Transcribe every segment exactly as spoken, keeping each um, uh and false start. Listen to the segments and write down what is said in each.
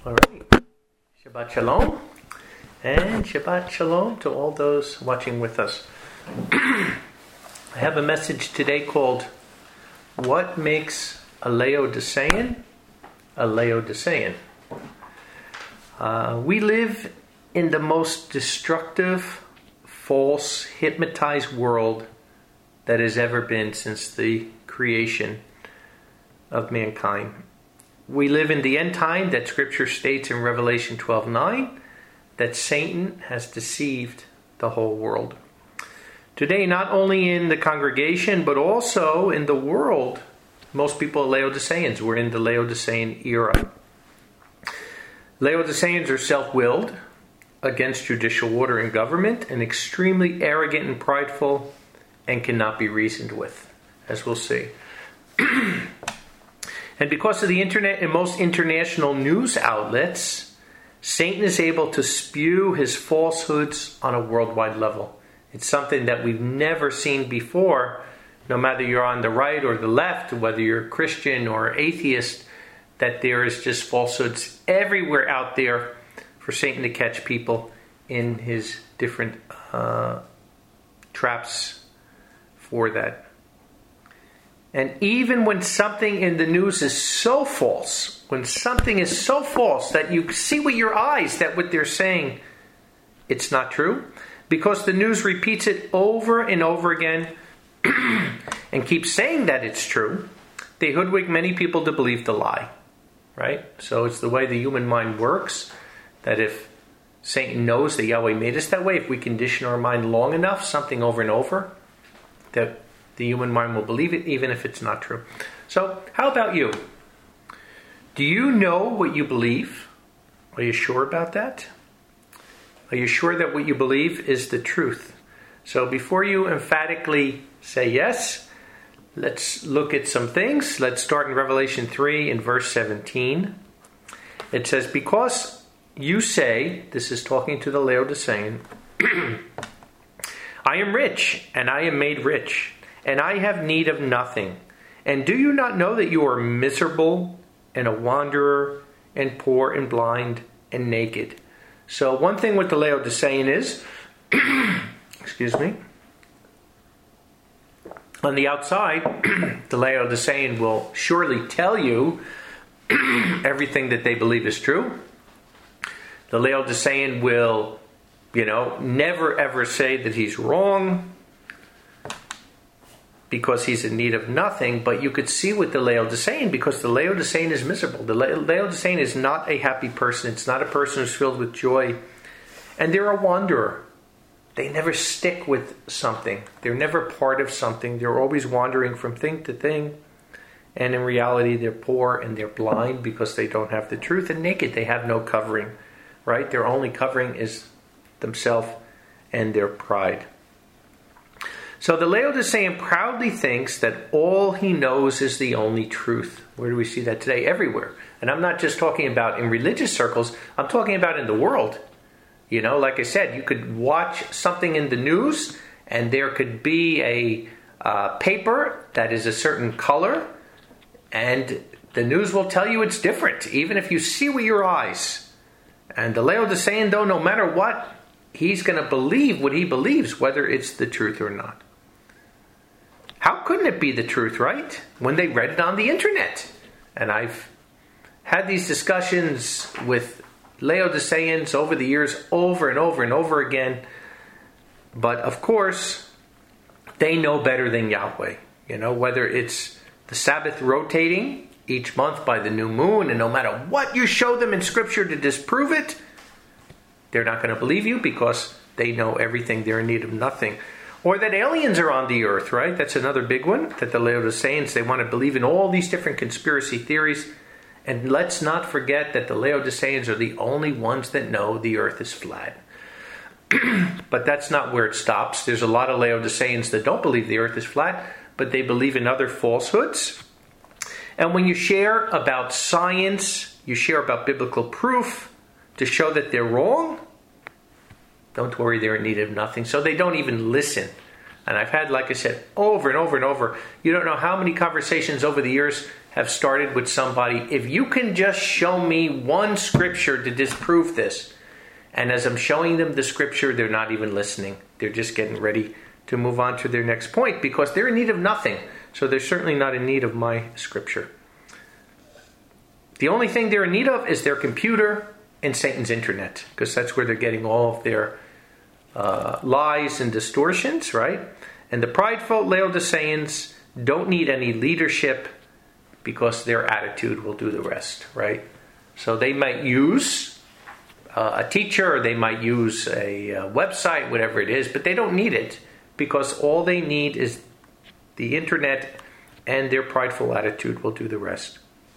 All right. Shabbat Shalom. And Shabbat Shalom to all those watching with us. I have a message today called What Makes a Laodicean a Laodicean? Uh, we live in the most destructive, false, hypnotized world that has ever been since the creation of mankind. We live in the end time that Scripture states in Revelation twelve nine that Satan has deceived the whole world. Today, not only in the congregation, but also in the world, most people are Laodiceans. We're in the Laodicean era. Laodiceans are self-willed, against judicial order and government, and extremely arrogant and prideful, and cannot be reasoned with, as we'll see. And because of the internet and most international news outlets, Satan is able to spew his falsehoods on a worldwide level. It's something that we've never seen before, no matter you're on the right or the left, whether you're Christian or atheist, that there is just falsehoods everywhere out there for Satan to catch people in his different uh, traps for that. And even when something in the news is so false, when something is so false that you see with your eyes that what they're saying, it's not true, because the news repeats it over and over again and keeps saying that it's true, they hoodwink many people to believe the lie, right? So it's the way the human mind works, that if Satan knows that Yahweh made us that way, if we condition our mind long enough, something over and over, that the human mind will believe it, even if it's not true. So, how about you? Do you know what you believe? Are you sure about that? Are you sure that what you believe is the truth? So, before you emphatically say yes, let's look at some things. Let's start in Revelation three in verse seventeen. It says, because you say, this is talking to the Laodicean, I am rich, and I am made rich, and I have need of nothing. And do you not know that you are miserable, and a wanderer, and poor, and blind, and naked? So one thing with the Laodicean is, excuse me, on the outside, the Laodicean will surely tell you everything that they believe is true. The Laodicean will, you know, never ever say that he's wrong, because he's in need of nothing. But you could see with the Laodicean, because the Laodicean is miserable. The Laodicean is not a happy person. It's not a person who's filled with joy. And they're a wanderer. They never stick with something. They're never part of something. They're always wandering from thing to thing. And in reality, they're poor and they're blind because they don't have the truth. And naked, they have no covering, right? Their only covering is themselves and their pride. So the Laodicean proudly thinks that all he knows is the only truth. Where do we see that today? Everywhere. And I'm not just talking about in religious circles. I'm talking about in the world. You know, like I said, you could watch something in the news and there could be a uh, paper that is a certain color, and the news will tell you it's different, even if you see with your eyes. And the Laodicean, though, no matter what, he's going to believe what he believes, whether it's the truth or not. How couldn't it be the truth, right? When they read it on the internet. And I've had these discussions with Laodiceans over the years, over and over and over again. But of course, they know better than Yahweh. You know, whether it's the Sabbath rotating each month by the new moon, and no matter what you show them in Scripture to disprove it, they're not going to believe you because they know everything. They're in need of nothing. Or that aliens are on the earth, right? That's another big one. That the Laodiceans, they want to believe in all these different conspiracy theories. And let's not forget that the Laodiceans are the only ones that know the earth is flat. But that's not where it stops. There's a lot of Laodiceans that don't believe the earth is flat, but they believe in other falsehoods. And when you share about science, you share about biblical proof to show that they're wrong, don't worry, they're in need of nothing. So they don't even listen. And I've had, like I said, over and over and over. You don't know how many conversations over the years have started with somebody, if you can just show me one scripture to disprove this. And as I'm showing them the scripture, they're not even listening. They're just getting ready to move on to their next point because they're in need of nothing. So they're certainly not in need of my scripture. The only thing they're in need of is their computer and Satan's internet, because that's where they're getting all of their uh, lies and distortions, right? And the prideful Laodiceans don't need any leadership because their attitude will do the rest, right? So they might use uh, a teacher, or they might use a, a website, whatever it is, but they don't need it because all they need is the internet, and their prideful attitude will do the rest.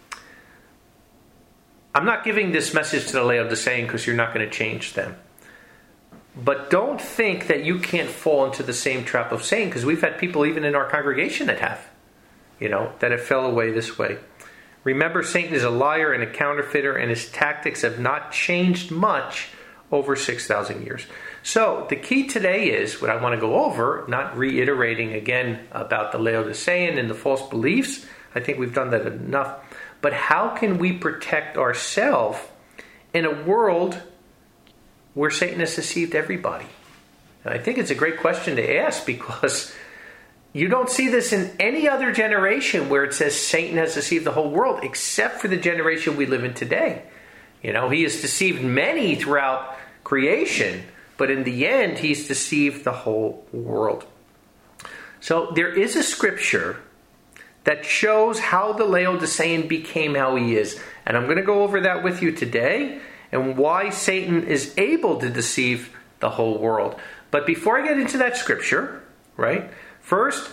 I'm not giving this message to the Laodicean because you're not going to change them. But don't think that you can't fall into the same trap of Satan, because we've had people even in our congregation that have, you know, that have fell away this way. Remember, Satan is a liar and a counterfeiter, and his tactics have not changed much over six thousand years. So the key today is, what I want to go over, not reiterating again about the Laodicean and the false beliefs. I think we've done that enough. But how can we protect ourselves in a world where Satan has deceived everybody? And I think it's a great question to ask, because you don't see this in any other generation where it says Satan has deceived the whole world, except for the generation we live in today. You know, he has deceived many throughout creation, but in the end, he's deceived the whole world. So there is a scripture that shows how the Laodicean became how he is. And I'm going to go over that with you today, and why Satan is able to deceive the whole world. But before I get into that scripture, right, first,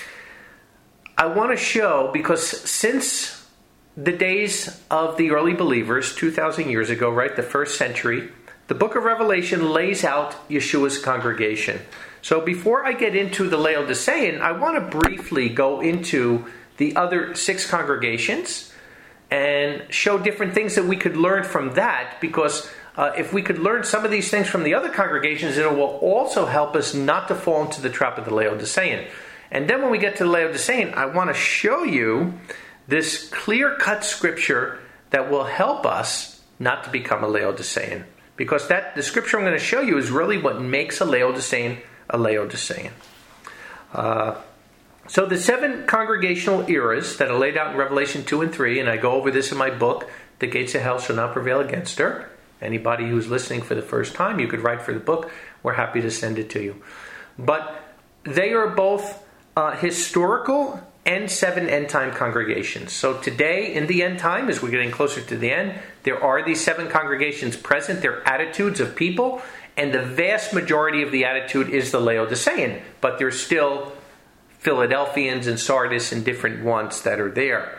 I want to show, because since the days of the early believers, two thousand years ago, right, the first century, the book of Revelation lays out Yeshua's congregation. So before I get into the Laodicean, I want to briefly go into the other six congregations and show different things that we could learn from that, because uh, if we could learn some of these things from the other congregations, it will also help us not to fall into the trap of the Laodicean. And then when we get to the Laodicean, I want to show you this clear-cut scripture that will help us not to become a Laodicean. Because that the scripture I'm going to show you is really what makes a Laodicean a Laodicean. Uh, so the seven congregational eras that are laid out in Revelation two and three, and I go over this in my book, The Gates of Hell Shall Not Prevail Against Her. Anybody who's listening for the first time, you could write for the book. We're happy to send it to you. But they are both uh, historical and seven end-time congregations. So today, in the end time, as we're getting closer to the end, there are these seven congregations present. They're attitudes of people, and the vast majority of the attitude is the Laodicean. But there's still Philadelphians and Sardis and different ones that are there.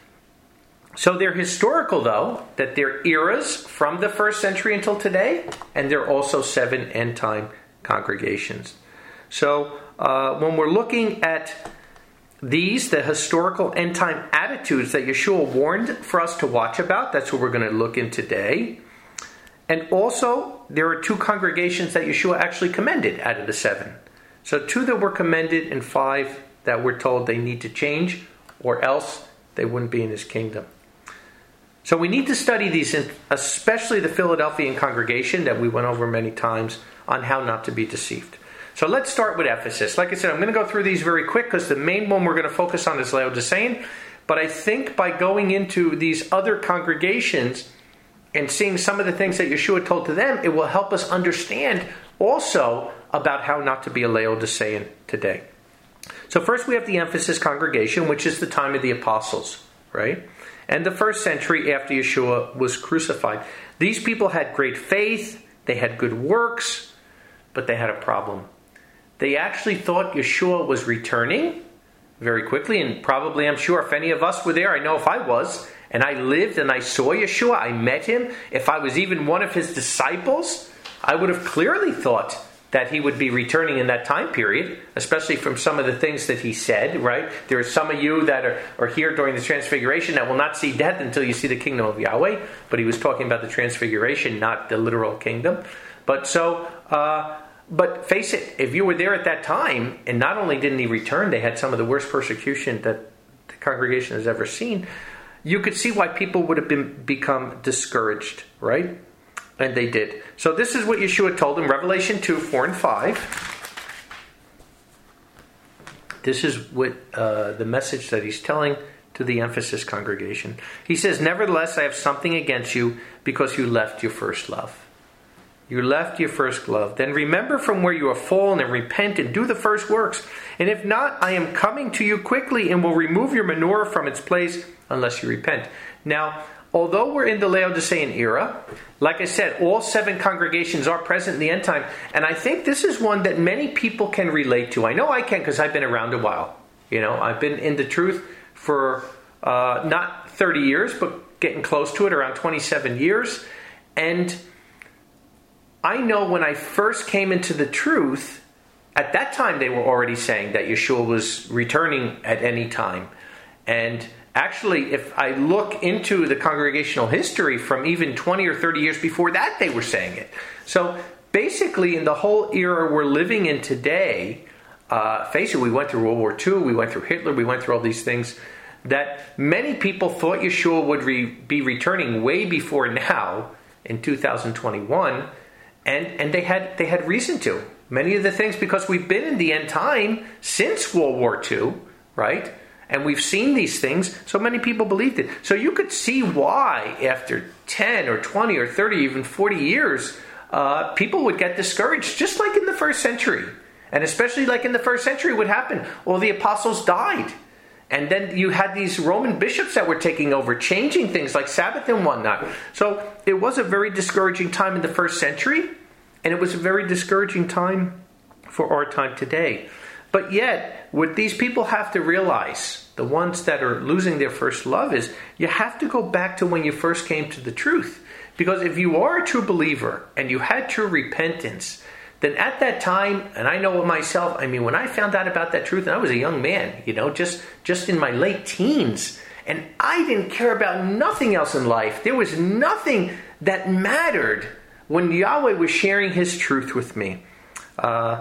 So they're historical, though, that they're eras from the first century until today, and they're also seven end-time congregations. So uh, when we're looking at these, the historical end-time attitudes that Yeshua warned for us to watch about, that's what we're going to look in today. And also, there are two congregations that Yeshua actually commended out of the seven. So two that were commended and five that we're told they need to change, or else they wouldn't be in his kingdom. So we need to study these, especially the Philadelphian congregation that we went over many times, on how not to be deceived. So let's start with Ephesus. Like I said, I'm going to go through these very quick because the main one we're going to focus on is Laodicean. But I think by going into these other congregations and seeing some of the things that Yeshua told to them, it will help us understand also about how not to be a Laodicean today. So first we have the Ephesus congregation, which is the time of the apostles, right? And the first century after Yeshua was crucified. These people had great faith, they had good works, but they had a problem. They actually thought Yeshua was returning very quickly, and probably, I'm sure, if any of us were there, I know if I was, and I lived and I saw Yeshua, I met him, if I was even one of his disciples, I would have clearly thought that he would be returning in that time period, especially from some of the things that he said, right? There are some of you that are, are here during the Transfiguration that will not see death until you see the kingdom of Yahweh, but he was talking about the Transfiguration, not the literal kingdom. But so, uh, but face it, if you were there at that time, and not only didn't he return, they had some of the worst persecution that congregation has ever seen, you could see why people would have been become discouraged, right? And they did. So this is what Yeshua told them, Revelation two, four and five. This is what uh, the message that he's telling to the Ephesus congregation. He says, nevertheless, I have something against you because you left your first love. You left your first love. Then remember from where you have fallen and repent and do the first works. And if not, I am coming to you quickly and will remove your menorah from its place unless you repent. Now, although we're in the Laodicean era, like I said, all seven congregations are present in the end time. And I think this is one that many people can relate to. I know I can because I've been around a while. You know, I've been in the truth for uh, not thirty years, but getting close to it, around twenty-seven years. And I know when I first came into the truth, at that time they were already saying that Yeshua was returning at any time. And actually, if I look into the congregational history from even twenty or thirty years before that, they were saying it. So basically, in the whole era we're living in today, uh, face it, we went through World War Two, we went through Hitler, we went through all these things that many people thought Yeshua would re- be returning way before now in two thousand twenty-one, and and they had they had reason to. Many of the things, because we've been in the end time since World War Two, right? And we've seen these things, so many people believed it. So you could see why after ten or twenty or thirty, even forty years, uh, people would get discouraged, just like in the first century. And especially like in the first century, what happened? All the apostles died. And then you had these Roman bishops that were taking over, changing things like Sabbath and whatnot. So it was a very discouraging time in the first century, and it was a very discouraging time for our time today. But yet, what these people have to realize, the ones that are losing their first love, is you have to go back to when you first came to the truth. Because if you are a true believer and you had true repentance, then at that time, and I know it myself, I mean, when I found out about that truth, and I was a young man, you know, just, just in my late teens, and I didn't care about nothing else in life. There was nothing that mattered when Yahweh was sharing His truth with me. Uh,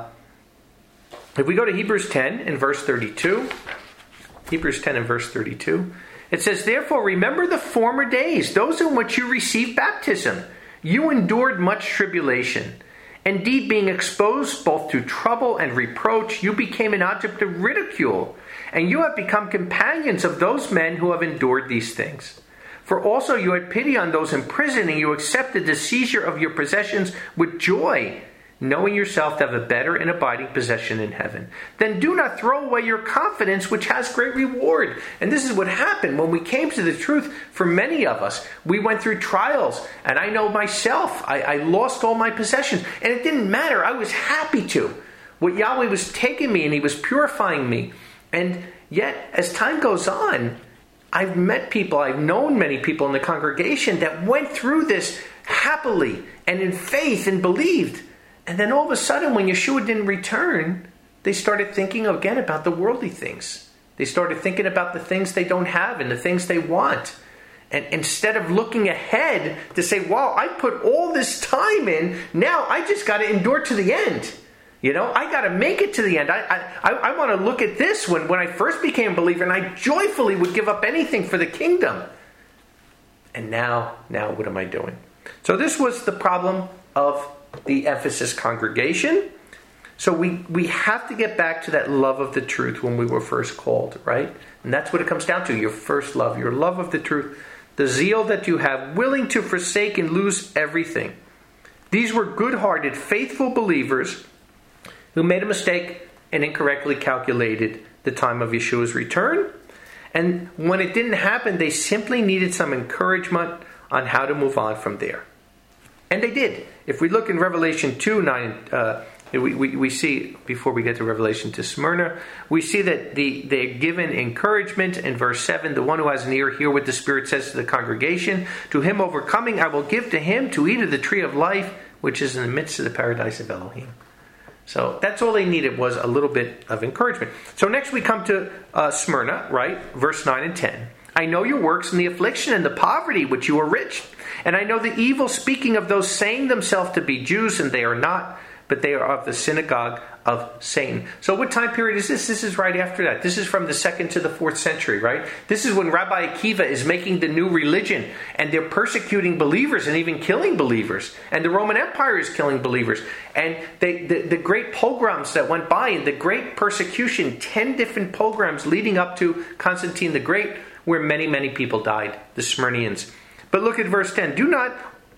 if we go to Hebrews ten in verse thirty-two, Hebrews ten and verse thirty-two, it says, therefore remember the former days, those in which you received baptism. You endured much tribulation. Indeed, being exposed both to trouble and reproach, you became an object of ridicule, and you have become companions of those men who have endured these things. For also you had pity on those in prison, and you accepted the seizure of your possessions with joy, knowing yourself to have a better and abiding possession in heaven. Then do not throw away your confidence, which has great reward. And this is what happened when we came to the truth. For many of us, we went through trials, and I know myself, I, I lost all my possessions, and it didn't matter. I was happy to. What Yahweh was taking me, and He was purifying me. And yet, as time goes on, I've met people, I've known many people in the congregation that went through this happily and in faith and believed. And then all of a sudden, when Yeshua didn't return, they started thinking again about the worldly things. They started thinking about the things they don't have and the things they want. And instead of looking ahead to say, wow, I put all this time in, now I just got to endure to the end. You know, I got to make it to the end. I I, I want to look at this when, when I first became a believer, and I joyfully would give up anything for the kingdom. And now, now what am I doing? So this was the problem of the Ephesus congregation. So we, we have to get back to that love of the truth when we were first called, right? And that's what it comes down to, your first love, your love of the truth, the zeal that you have, willing to forsake and lose everything. These were good-hearted, faithful believers who made a mistake and incorrectly calculated the time of Yeshua's return. And when it didn't happen, they simply needed some encouragement on how to move on from there. And they did. If we look in Revelation two, nine, uh, we, we, we see, before we get to Revelation to Smyrna, we see that the, they're given encouragement in verse seven. The one who has an ear, hear what the Spirit says to the congregation. To him overcoming, I will give to him to eat of the tree of life, which is in the midst of the paradise of Elohim. So that's all they needed, was a little bit of encouragement. So next we come to uh, Smyrna, right? Verse nine and ten. I know your works and the affliction and the poverty which you are rich. And I know the evil speaking of those saying themselves to be Jews, and they are not, but they are of the synagogue of Satan. So what time period is this? This is right after that. This is from the second to the fourth century, right? This is when Rabbi Akiva is making the new religion, and they're persecuting believers and even killing believers. And the Roman Empire is killing believers. And they, the, the great pogroms that went by, and the great persecution, ten different pogroms leading up to Constantine the Great, where many, many people died, the Smyrnians. But look at verse ten. Do not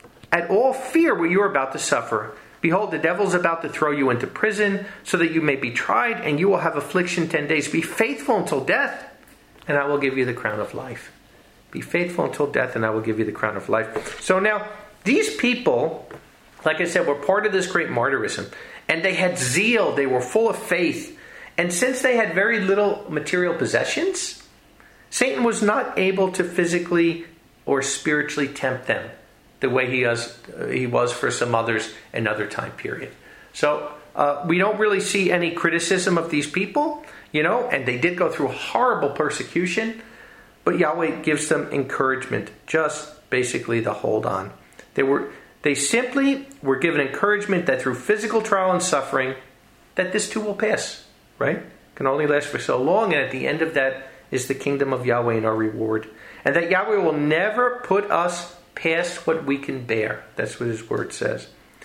at all fear what you are about to suffer. Behold, the devil is about to throw you into prison, so that you may be tried, and you will have affliction ten days. Be faithful until death, and I will give you the crown of life. Be faithful until death, and I will give you the crown of life. So now, these people, like I said, were part of this great martyrism. And they had zeal. They were full of faith. And since they had very little material possessions, Satan was not able to physically or spiritually tempt them the way he was, uh, he was for some others in other time period. So uh, we don't really see any criticism of these people, you know, and they did go through horrible persecution, but Yahweh gives them encouragement, just basically to hold on. They were they simply were given encouragement that through physical trial and suffering, that this too will pass, right? It can only last for so long, and at the end of that is the kingdom of Yahweh and our reward. And that Yahweh will never put us past what we can bear. That's what his word says.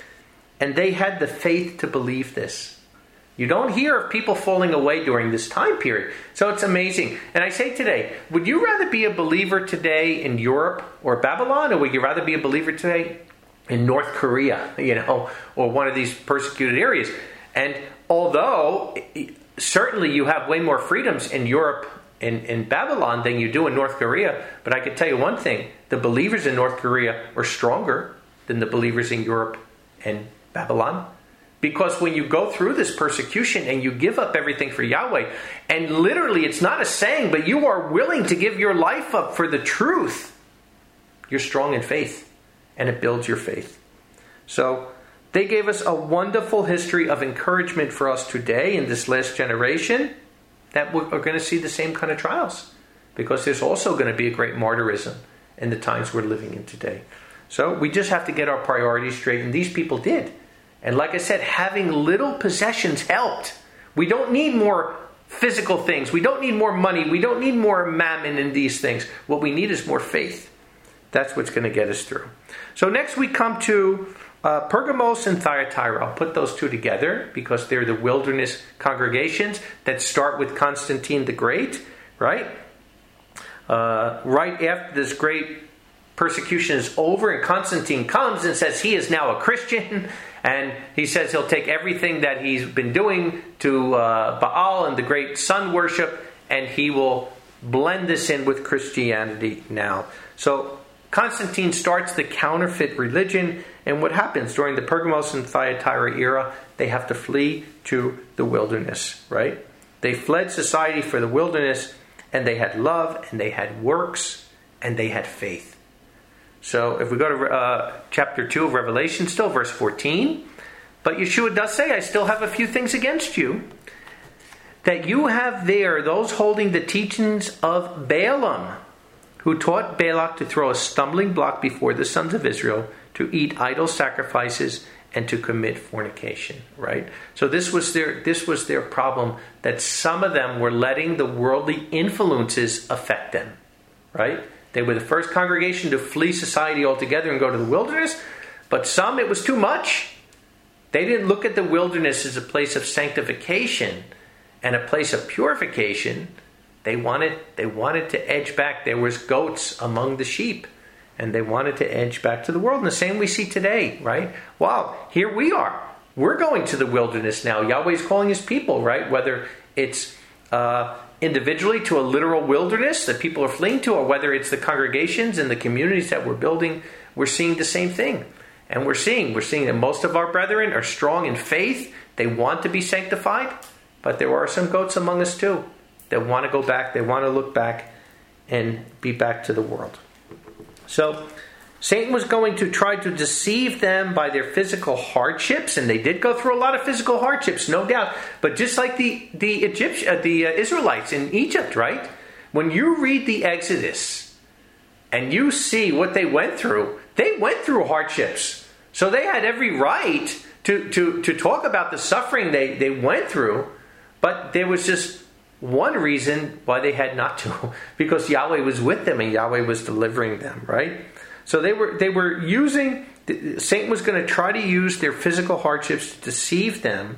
And they had the faith to believe this. You don't hear of people falling away during this time period. So it's amazing. And I say today, would you rather be a believer today in Europe or Babylon, or would you rather be a believer today in North Korea, you know, or one of these persecuted areas? And although certainly you have way more freedoms in Europe In, in Babylon than you do in North Korea. But I can tell you one thing. The believers in North Korea are stronger than the believers in Europe and Babylon. Because when you go through this persecution and you give up everything for Yahweh, and literally it's not a saying, but you are willing to give your life up for the truth, you're strong in faith. And it builds your faith. So they gave us a wonderful history of encouragement for us today in this last generation, that we're going to see the same kind of trials, because there's also going to be a great martyrism in the times we're living in today. So we just have to get our priorities straight, and these people did. And like I said, having little possessions helped. We don't need more physical things. We don't need more money. We don't need more mammon in these things. What we need is more faith. That's what's going to get us through. So next we come to Uh, Pergamos and Thyatira. I'll put those two together because they're the wilderness congregations that start with Constantine the Great, right? Uh, right after this great persecution is over, and Constantine comes and says he is now a Christian, and he says he'll take everything that he's been doing to uh, Baal and the great sun worship, and he will blend this in with Christianity now. So Constantine starts the counterfeit religion, and what happens during the Pergamos and Thyatira era? They have to flee to the wilderness, right? They fled society for the wilderness, and they had love, and they had works, and they had faith. So if we go to uh, chapter two of Revelation, still verse fourteen, but Yeshua does say, I still have a few things against you, that you have there those holding the teachings of Balaam, who taught Balak to throw a stumbling block before the sons of Israel, to eat idol sacrifices, and to commit fornication. Right? So this was their this was their problem, that some of them were letting the worldly influences affect them. Right? They were the first congregation to flee society altogether and go to the wilderness, but some it was too much. They didn't look at the wilderness as a place of sanctification and a place of purification. They wanted they wanted to edge back. There was goats among the sheep, and they wanted to edge back to the world. And the same we see today, right? Wow, here we are. We're going to the wilderness now. Yahweh's calling his people, right? Whether it's uh, individually to a literal wilderness that people are fleeing to, or whether it's the congregations and the communities that we're building, we're seeing the same thing. And we're seeing, we're seeing that most of our brethren are strong in faith. They want to be sanctified, but there are some goats among us too. They want to go back. They want to look back and be back to the world. So Satan was going to try to deceive them by their physical hardships, and they did go through a lot of physical hardships, no doubt. But just like the the Egypt, uh, the uh, Israelites in Egypt, right? When you read the Exodus and you see what they went through, they went through hardships. So they had every right to, to, to talk about the suffering they, they went through, but there was just one reason why they had not to, because Yahweh was with them and Yahweh was delivering them, right? So they were they were using, Satan was going to try to use their physical hardships to deceive them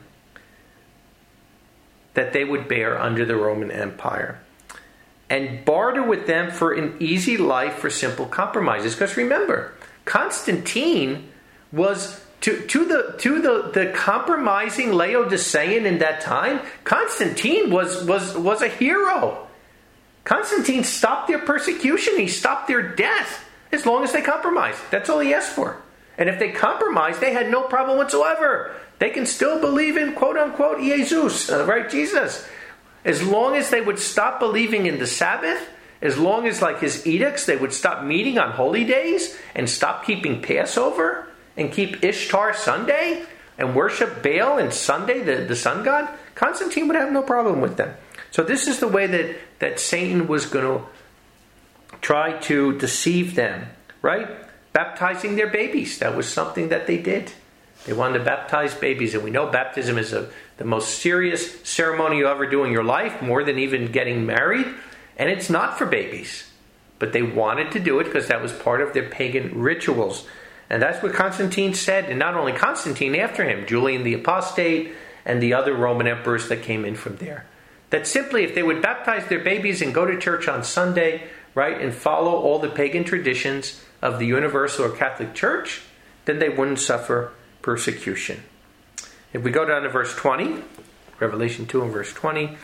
that they would bear under the Roman Empire, and barter with them for an easy life for simple compromises. Because remember, Constantine was, to, to the to the, the compromising Laodicean in that time, Constantine was, was, was a hero. Constantine stopped their persecution. He stopped their death as long as they compromised. That's all he asked for. And if they compromised, they had no problem whatsoever. They can still believe in quote-unquote Jesus, uh, right, Jesus. As long as they would stop believing in the Sabbath, as long as, like his edicts, they would stop meeting on holy days and stop keeping Passover and keep Ishtar Sunday and worship Baal and Sunday, the, the sun god, Constantine would have no problem with them. So this is the way that, that Satan was going to try to deceive them, right? Baptizing their babies. That was something that they did. They wanted to baptize babies, and we know baptism is a, the most serious ceremony you ever do in your life, more than even getting married, and it's not for babies. But they wanted to do it because that was part of their pagan rituals. And that's what Constantine said, and not only Constantine, after him, Julian the Apostate, and the other Roman emperors that came in from there. That simply, if they would baptize their babies and go to church on Sunday, right, and follow all the pagan traditions of the Universal or Catholic Church, then they wouldn't suffer persecution. If we go down to verse twenty, Revelation two and verse twenty,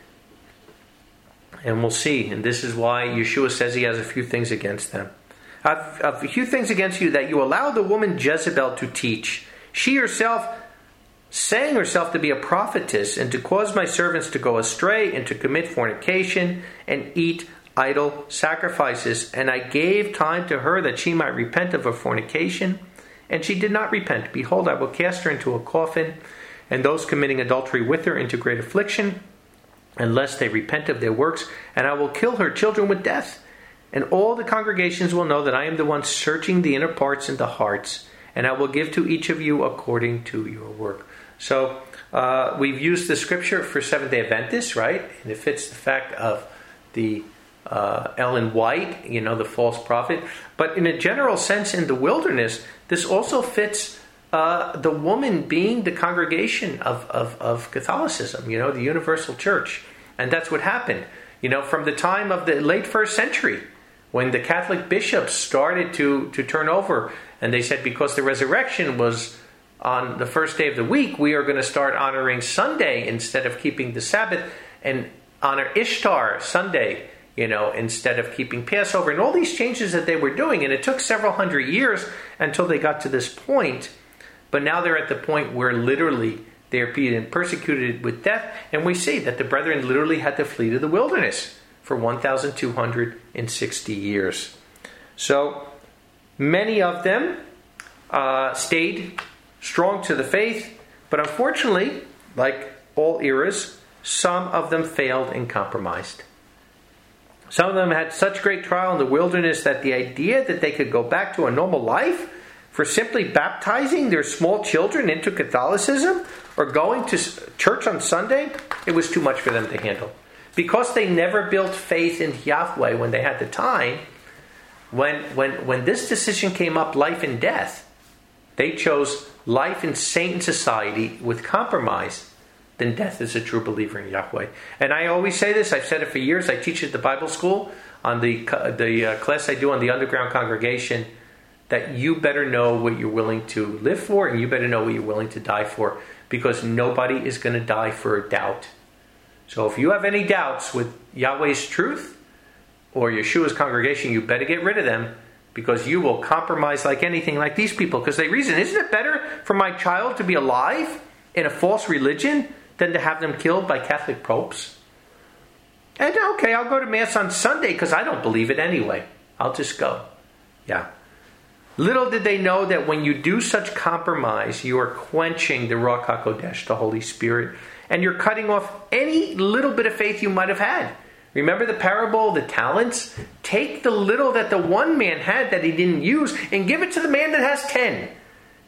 and we'll see, and this is why Yeshua says he has a few things against them. I've, I've a few things against you, that you allow the woman Jezebel to teach. She herself, saying herself to be a prophetess, and to cause my servants to go astray, and to commit fornication, and eat idol sacrifices. And I gave time to her that she might repent of her fornication, and she did not repent. Behold, I will cast her into a coffin, and those committing adultery with her into great affliction, unless they repent of their works, and I will kill her children with death. And all the congregations will know that I am the one searching the inner parts and the hearts, and I will give to each of you according to your work. So uh, we've used the scripture for Seventh-day Adventists, right? And it fits the fact of the uh, Ellen White, you know, the false prophet. But in a general sense, in the wilderness, this also fits uh, the woman being the congregation of, of, of Catholicism, you know, the universal church. And that's what happened, you know, from the time of the late first century, when the Catholic bishops started to, to turn over. And they said, because the resurrection was on the first day of the week, we are going to start honoring Sunday instead of keeping the Sabbath, and honor Ishtar Sunday, you know, instead of keeping Passover, and all these changes that they were doing. And it took several hundred years until they got to this point. But now they're at the point where literally they're being persecuted with death. And we see that the brethren literally had to flee to the wilderness for one thousand two hundred sixty years. So many of them uh, stayed strong to the faith. But unfortunately, like all eras, some of them failed and compromised. Some of them had such great trial in the wilderness that the idea that they could go back to a normal life for simply baptizing their small children into Catholicism or going to church on Sunday, it was too much for them to handle. Because they never built faith in Yahweh when they had the time, when, when, when this decision came up, life and death, they chose life in Satan society with compromise, then death is a true believer in Yahweh. And I always say this, I've said it for years, I teach at the Bible school, on the, the uh, class I do on the underground congregation, that you better know what you're willing to live for, and you better know what you're willing to die for, because nobody is going to die for a doubt. So if you have any doubts with Yahweh's truth or Yeshua's congregation, you better get rid of them, because you will compromise like anything like these people. Because they reason, isn't it better for my child to be alive in a false religion than to have them killed by Catholic popes? And okay, I'll go to Mass on Sunday because I don't believe it anyway. I'll just go. Yeah. Little did they know that when you do such compromise, you are quenching the Ruach HaKodesh, the Holy Spirit, and you're cutting off any little bit of faith you might have had. Remember the parable of the talents? Take the little that the one man had that he didn't use and give it to the man that has ten.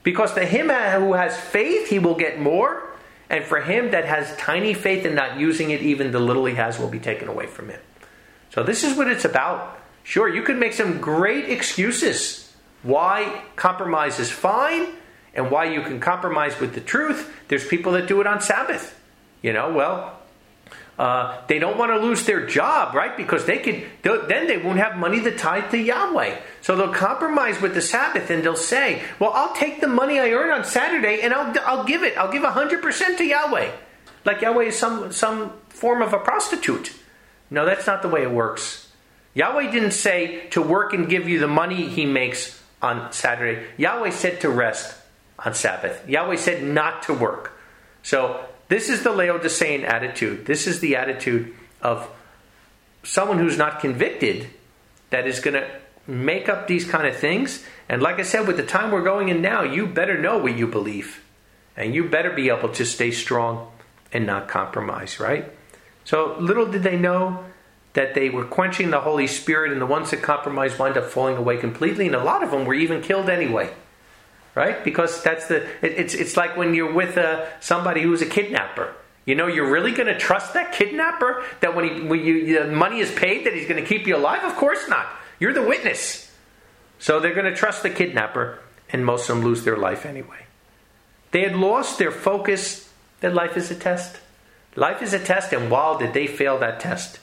Because to him who has faith, he will get more. And for him that has tiny faith and not using it, even the little he has will be taken away from him. So this is what it's about. Sure, you could make some great excuses why compromise is fine and why you can compromise with the truth. There's people that do it on Sabbath. You know, well, uh, they don't want to lose their job, right? Because they could, then they won't have money to tithe to Yahweh. So they'll compromise with the Sabbath and they'll say, well, I'll take the money I earn on Saturday and I'll I'll give it. I'll give one hundred percent to Yahweh. Like Yahweh is some, some form of a prostitute. No, that's not the way it works. Yahweh didn't say to work and give you the money he makes on Saturday. Yahweh said to rest on Sabbath. Yahweh said not to work. So this is the Laodicean attitude. This is the attitude of someone who's not convicted that is going to make up these kind of things. And like I said, with the time we're going in now, you better know what you believe. And you better be able to stay strong and not compromise, right? So little did they know that they were quenching the Holy Spirit, and the ones that compromised wind up falling away completely, and a lot of them were even killed anyway. Right? Because that's the it, it's it's like when you're with uh, somebody who's a kidnapper. You know, you're really going to trust that kidnapper that when he when you the money is paid that he's going to keep you alive? Of course not. You're the witness. So they're going to trust the kidnapper, and most of them lose their life anyway. They had lost their focus that life is a test. Life is a test, and wow, did they fail that test.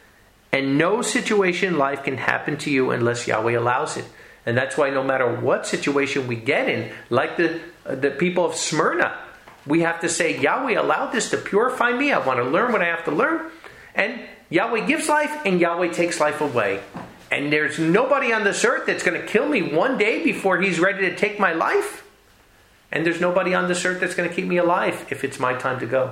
And no situation in life can happen to you unless Yahweh allows it. And that's why no matter what situation we get in, like the uh, the people of Smyrna, we have to say, Yahweh allowed this to purify me. I want to learn what I have to learn. And Yahweh gives life and Yahweh takes life away. And there's nobody on this earth that's going to kill me one day before he's ready to take my life. And there's nobody on this earth that's going to keep me alive if it's my time to go.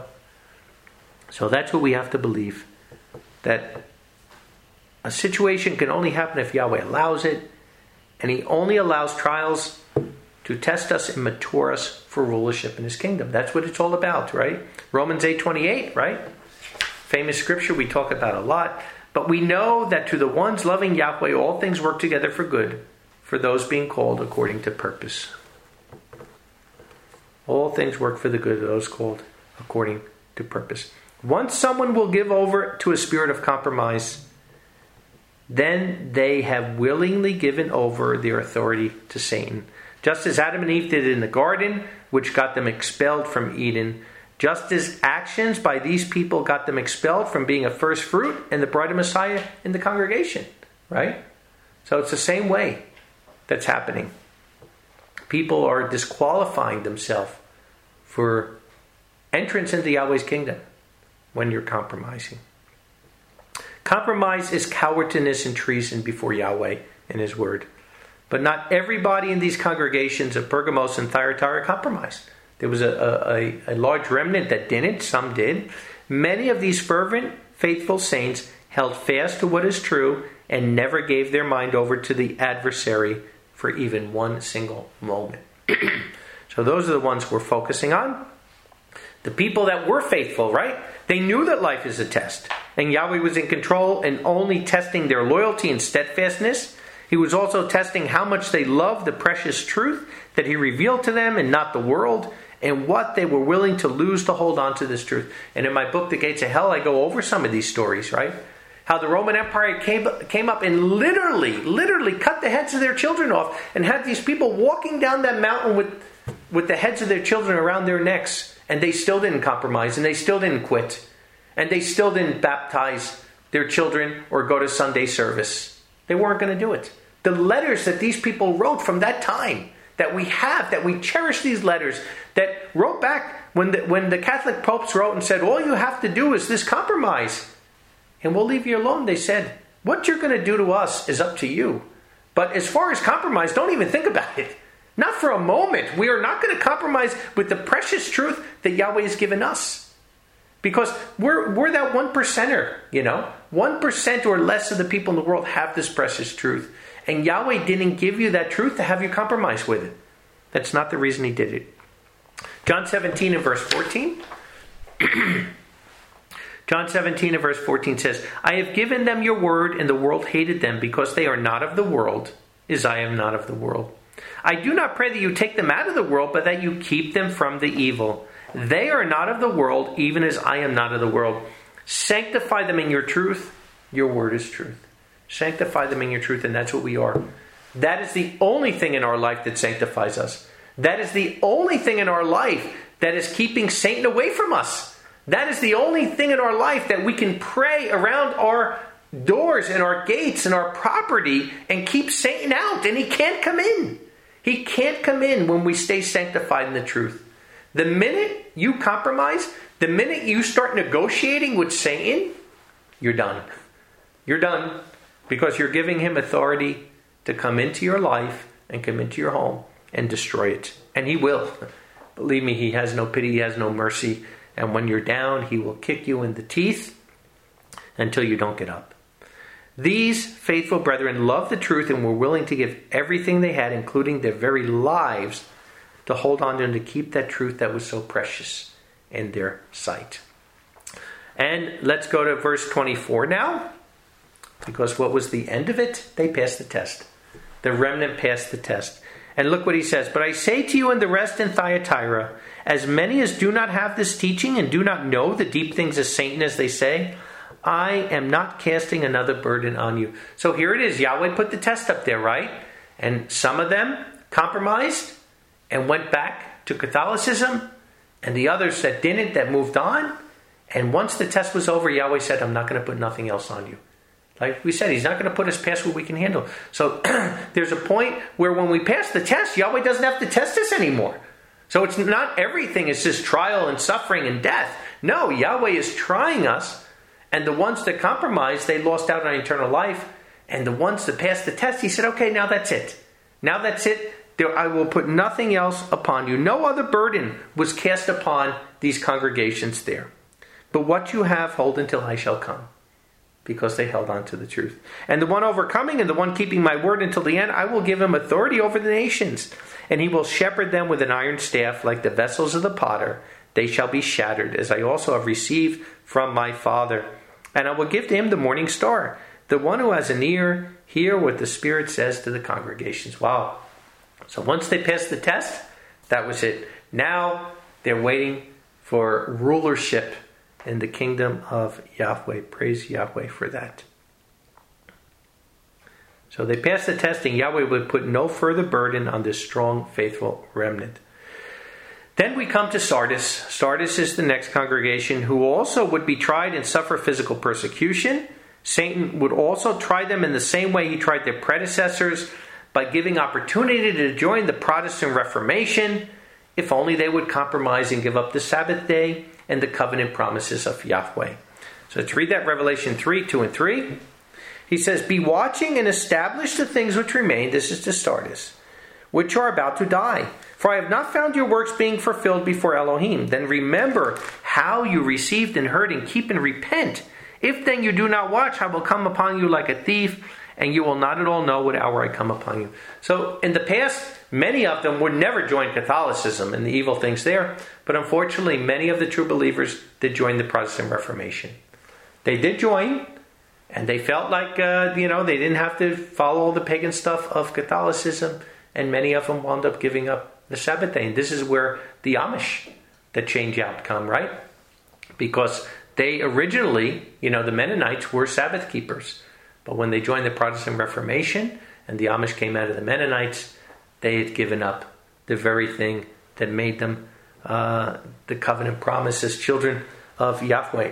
So that's what we have to believe. That a situation can only happen if Yahweh allows it. And he only allows trials to test us and mature us for rulership in his kingdom. That's what it's all about, right? Romans eight twenty-eight, right? Famous scripture we talk about a lot. But we know that to the ones loving Yahweh, all things work together for good, for those being called according to purpose. All things work for the good of those called according to purpose. Once someone will give over to a spirit of compromise, then they have willingly given over their authority to Satan. Just as Adam and Eve did in the garden, which got them expelled from Eden. Just as actions by these people got them expelled from being a first fruit and the bride of Messiah in the congregation. Right? So it's the same way that's happening. People are disqualifying themselves for entrance into Yahweh's kingdom when you're compromising. Compromise is cowardice and treason before Yahweh and his word. But not everybody in these congregations of Pergamos and Thyatira compromised. There was a, a, a large remnant that didn't. Some did. Many of these fervent, faithful saints held fast to what is true and never gave their mind over to the adversary for even one single moment. So those are the ones we're focusing on. The people that were faithful, right? They knew that life is a test. And Yahweh was in control and only testing their loyalty and steadfastness. He was also testing how much they loved the precious truth that he revealed to them and not the world, and what they were willing to lose to hold on to this truth. And in my book, The Gates of Hell, I go over some of these stories, right? How the Roman Empire came, came up and literally, literally cut the heads of their children off and had these people walking down that mountain with, with the heads of their children around their necks. And they still didn't compromise, and they still didn't quit. And they still didn't baptize their children or go to Sunday service. They weren't going to do it. The letters that these people wrote from that time, that we have, that we cherish these letters, that wrote back when the, when the Catholic popes wrote and said, all you have to do is this compromise, and we'll leave you alone. They said, what you're going to do to us is up to you. But as far as compromise, don't even think about it. Not for a moment. We are not going to compromise with the precious truth that Yahweh has given us. Because we're we're that one percenter, you know. One percent or less of the people in the world have this precious truth. And Yahweh didn't give you that truth to have you compromise with it. That's not the reason he did it. John seventeen and verse fourteen. John seventeen and verse fourteen says, I have given them your word, and the world hated them because they are not of the world, as I am not of the world. I do not pray that you take them out of the world, but that you keep them from the evil. They are not of the world, even as I am not of the world. Sanctify them in your truth. Your word is truth. Sanctify them in your truth, and that's what we are. That is the only thing in our life that sanctifies us. That is the only thing in our life that is keeping Satan away from us. That is the only thing in our life that we can pray around our doors and our gates and our property and keep Satan out, and he can't come in. He can't come in when we stay sanctified in the truth. The minute you compromise, the minute you start negotiating with Satan, you're done. You're done because you're giving him authority to come into your life and come into your home and destroy it. And he will. Believe me, he has no pity, he has no mercy. And when you're down, he will kick you in the teeth until you don't get up. These faithful brethren loved the truth and were willing to give everything they had, including their very lives, to hold on to and to keep that truth that was so precious in their sight. And let's go to verse twenty-four now, because what was the end of it? They passed the test. The remnant passed the test. And look what he says. But I say to you and the rest in Thyatira, as many as do not have this teaching and do not know the deep things of Satan, as they say, I am not casting another burden on you. So here it is. Yahweh put the test up there, right? And some of them compromised and went back to Catholicism. And the others that didn't, that moved on. And once the test was over, Yahweh said, I'm not going to put nothing else on you. Like we said, he's not going to put us past what we can handle. So there's a point where when we pass the test, Yahweh doesn't have to test us anymore. So it's not everything is just trial and suffering and death. No, Yahweh is trying us. And the ones that compromised, they lost out on eternal life. And the ones that passed the test, he said, okay, now that's it. Now that's it. There, I will put nothing else upon you. No other burden was cast upon these congregations there. But what you have, hold until I shall come. Because they held on to the truth. And the one overcoming and the one keeping my word until the end, I will give him authority over the nations. And he will shepherd them with an iron staff like the vessels of the potter. They shall be shattered, as I also have received from my Father. And I will give to him the morning star. The one who has an ear, hear what the Spirit says to the congregations. Wow. So once they passed the test, that was it. Now they're waiting for rulership in the kingdom of Yahweh. Praise Yahweh for that. So they passed the testing. Yahweh would put no further burden on this strong, faithful remnant. Then we come to Sardis. Sardis is the next congregation who also would be tried and suffer physical persecution. Satan would also try them in the same way he tried their predecessors, by giving opportunity to join the Protestant Reformation, if only they would compromise and give up the Sabbath day and the covenant promises of Yahweh. So let's read that, Revelation three, two and three. He says, be watching and establish the things which remain, this is to Sardis, which are about to die. For I have not found your works being fulfilled before Elohim. Then remember how you received and heard, and keep and repent. If then you do not watch, I will come upon you like a thief, and you will not at all know what hour I come upon you. So in the past, many of them would never join Catholicism and the evil things there. But unfortunately, many of the true believers did join the Protestant Reformation. They did join, and they felt like, uh, you know, they didn't have to follow all the pagan stuff of Catholicism. And many of them wound up giving up the Sabbath day. And this is where the Amish, the change out, come, right? Because they originally, you know, the Mennonites were Sabbath keepers. But when they joined the Protestant Reformation and the Amish came out of the Mennonites, they had given up the very thing that made them uh, the covenant promises, children of Yahweh.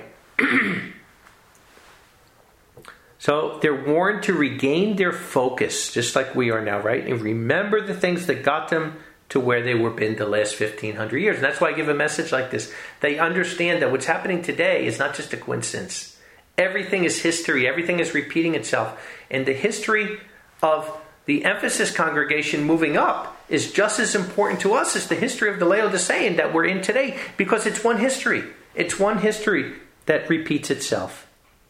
So they're warned to regain their focus, just like we are now, right? And remember the things that got them to where they were been the last fifteen hundred years. And that's why I give a message like this. They understand that what's happening today is not just a coincidence. Everything is history. Everything is repeating itself. And the history of the Ephesus congregation moving up is just as important to us as the history of the Laodicean that we're in today, because it's one history. It's one history that repeats itself.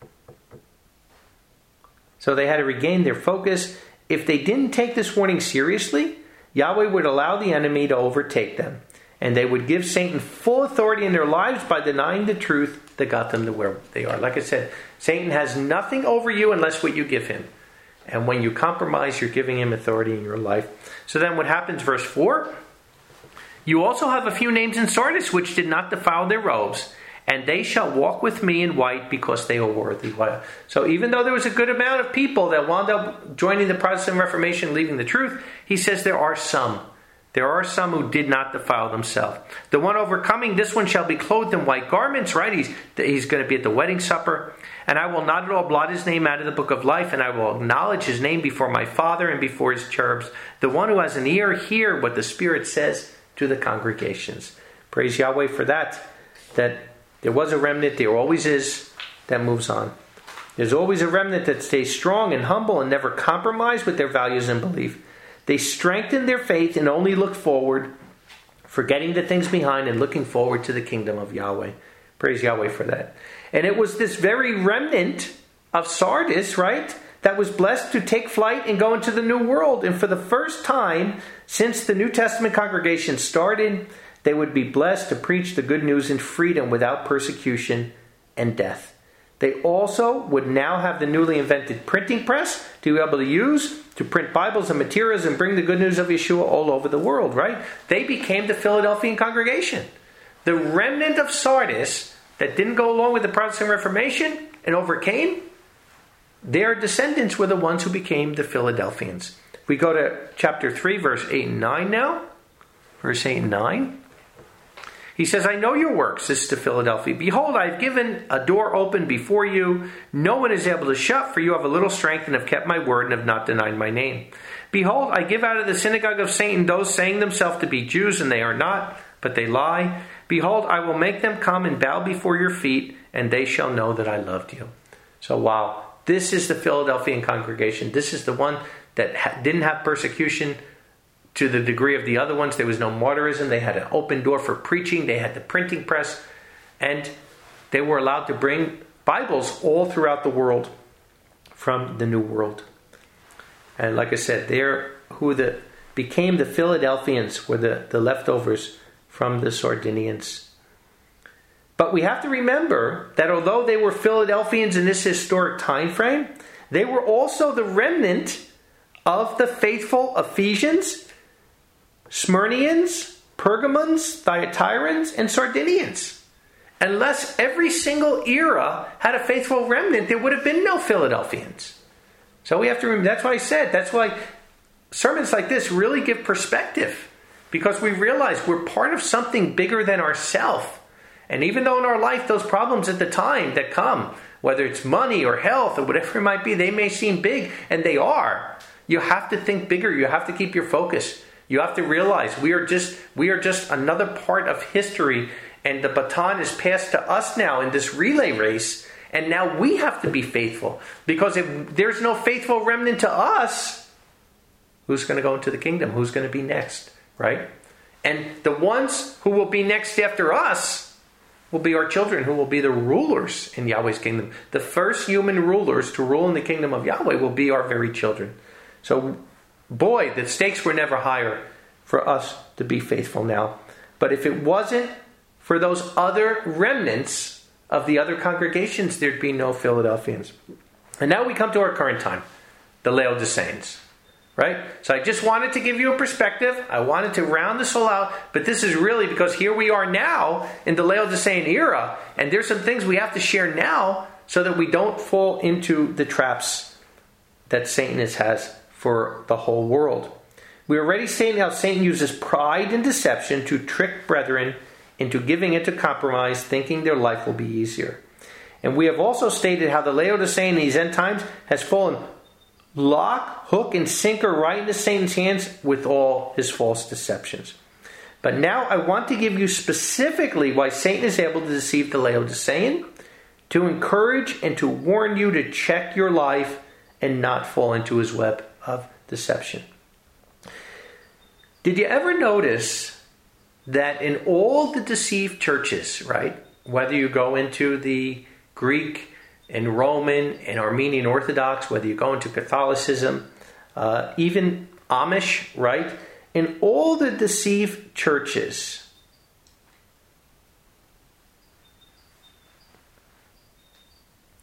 So they had to regain their focus. If they didn't take this warning seriously, Yahweh would allow the enemy to overtake them. And they would give Satan full authority in their lives by denying the truth that got them to where they are. Like I said, Satan has nothing over you unless what you give him. And when you compromise, you're giving him authority in your life. So then what happens, verse four? You also have a few names in Sardis which did not defile their robes, and they shall walk with me in white because they are worthy. So even though there was a good amount of people that wound up joining the Protestant Reformation, leaving the truth, he says there are some. There are some who did not defile themselves. The one overcoming, this one shall be clothed in white garments, right? He's, he's going to be at the wedding supper. And I will not at all blot his name out of the book of life, and I will acknowledge his name before my Father and before his cherubs. The one who has an ear, hear what the Spirit says to the congregations. Praise Yahweh for that. That there was a remnant, there always is, that moves on. There's always a remnant that stays strong and humble and never compromise with their values and belief. They strengthen their faith and only look forward, forgetting the things behind and looking forward to the kingdom of Yahweh. Praise Yahweh for that. And it was this very remnant of Sardis, right, that was blessed to take flight and go into the new world. And for the first time since the New Testament congregation started, they would be blessed to preach the good news in freedom without persecution and death. They also would now have the newly invented printing press to be able to use to print Bibles and materials and bring the good news of Yeshua all over the world, right? They became the Philadelphian congregation. The remnant of Sardis that didn't go along with the Protestant Reformation and overcame, their descendants were the ones who became the Philadelphians. We go to chapter three, verse eight and nine now. Verse eight and nine. He says, I know your works, this is to Philadelphia. Behold, I have given a door open before you. No one is able to shut, for you have a little strength and have kept my word and have not denied my name. Behold, I give out of the synagogue of Satan those saying themselves to be Jews, and they are not, but they lie. Behold, I will make them come and bow before your feet, and they shall know that I loved you. So wow, this is the Philadelphian congregation. This is the one that ha- didn't have persecution to the degree of the other ones. There was no martyrism. They had an open door for preaching. They had the printing press. And they were allowed to bring Bibles all throughout the world from the New World. And like I said, they're who the became the Philadelphians were the, the leftovers from the Sardinians. But we have to remember that although they were Philadelphians in this historic time frame, they were also the remnant of the faithful Ephesians, Smyrnians, Pergamons, Thyatirans, and Sardinians. Unless every single era had a faithful remnant, there would have been no Philadelphians. So we have to remember, that's why I said, that's why sermons like this really give perspective. Because we realize we're part of something bigger than ourselves. And even though in our life those problems at the time that come, whether it's money or health or whatever it might be, they may seem big, and they are. You have to think bigger. You have to keep your focus. You have to realize we are just we are just another part of history, and the baton is passed to us now in this relay race, and now we have to be faithful. Because if there's no faithful remnant to us, who's going to go into the kingdom? Who's going to be next? Right? And the ones who will be next after us will be our children, who will be the rulers in Yahweh's kingdom. The first human rulers to rule in the kingdom of Yahweh will be our very children. So, boy, the stakes were never higher for us to be faithful now. But if it wasn't for those other remnants of the other congregations, there'd be no Philadelphians. And now we come to our current time, the Laodiceans. Right? So I just wanted to give you a perspective. I wanted to round this all out. But this is really because here we are now in the Laodicean era. And there's some things we have to share now so that we don't fall into the traps that Satan has for the whole world. We already stated how Satan uses pride and deception to trick brethren into giving into compromise, thinking their life will be easier. And we have also stated how the Laodicean in these end times has fallen lock, hook, and sinker right into Satan's hands with all his false deceptions. But now I want to give you specifically why Satan is able to deceive the Laodicean, to encourage and to warn you to check your life and not fall into his web of deception. Did you ever notice that in all the deceived churches, right, whether you go into the Greek and Roman and Armenian Orthodox, whether you go into Catholicism, uh, even Amish, right? In all the deceived churches,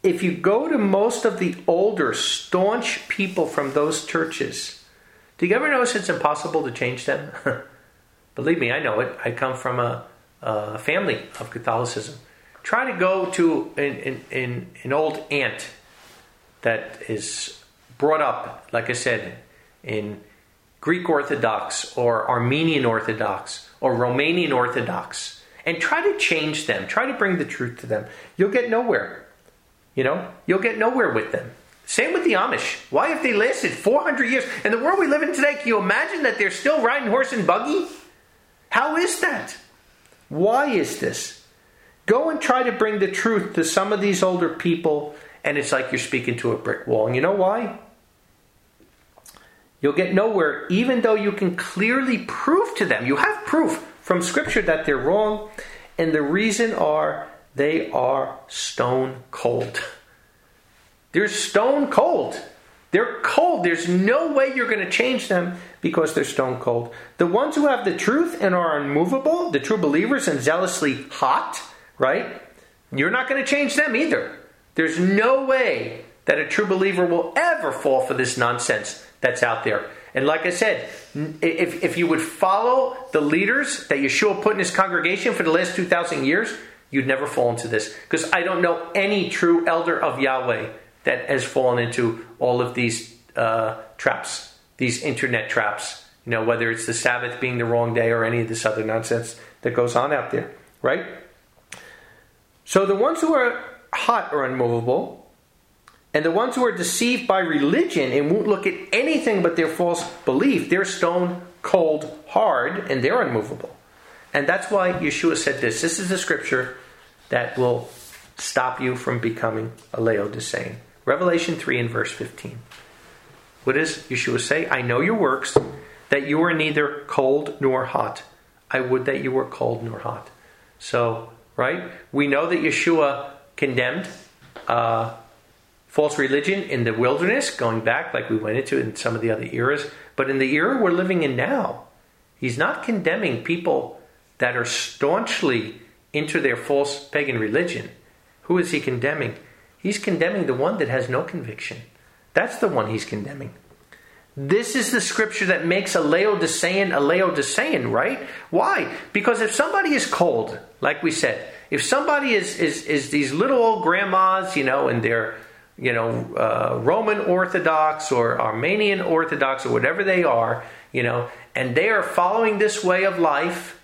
if you go to most of the older, staunch people from those churches, do you ever notice it's impossible to change them? Believe me, I know it. I come from a, a family of Catholicism. Try to go to an, an, an, an old aunt that is brought up, like I said, in Greek Orthodox or Armenian Orthodox or Romanian Orthodox, and try to change them. Try to bring the truth to them. You'll get nowhere. You know, you'll get nowhere with them. Same with the Amish. Why have they lasted four hundred years? In the world we live in today, can you imagine that they're still riding horse and buggy? How is that? Why is this? Go and try to bring the truth to some of these older people, and it's like you're speaking to a brick wall. And you know why? You'll get nowhere, even though you can clearly prove to them. You have proof from Scripture that they're wrong. And the reason are they are stone cold. They're stone cold. They're cold. There's no way you're going to change them because they're stone cold. The ones who have the truth and are unmovable, the true believers and zealously hot, right? You're not going to change them either. There's no way that a true believer will ever fall for this nonsense that's out there. And like I said, if, if you would follow the leaders that Yeshua put in his congregation for the last two thousand years, you'd never fall into this. Because I don't know any true elder of Yahweh that has fallen into all of these uh, traps, these internet traps. You know, whether it's the Sabbath being the wrong day or any of this other nonsense that goes on out there, right? So the ones who are hot are unmovable, and the ones who are deceived by religion and won't look at anything but their false belief, they're stone cold hard, and they're unmovable. And that's why Yeshua said this. This is the scripture that will stop you from becoming a Laodicean. Revelation three and verse fifteen. What does Yeshua say? I know your works, that you are neither cold nor hot. I would that you were cold nor hot. So, right? We know that Yeshua condemned uh, false religion in the wilderness, going back like we went into in some of the other eras. But in the era we're living in now, he's not condemning people that are staunchly into their false pagan religion. Who is he condemning? He's condemning the one that has no conviction. That's the one he's condemning. This is the scripture that makes a Laodicean a Laodicean, right? Why? Because if somebody is cold, like we said, if somebody is is, is these little old grandmas, you know, and they're, you know, uh, Roman Orthodox or Armenian Orthodox or whatever they are, you know, and they are following this way of life,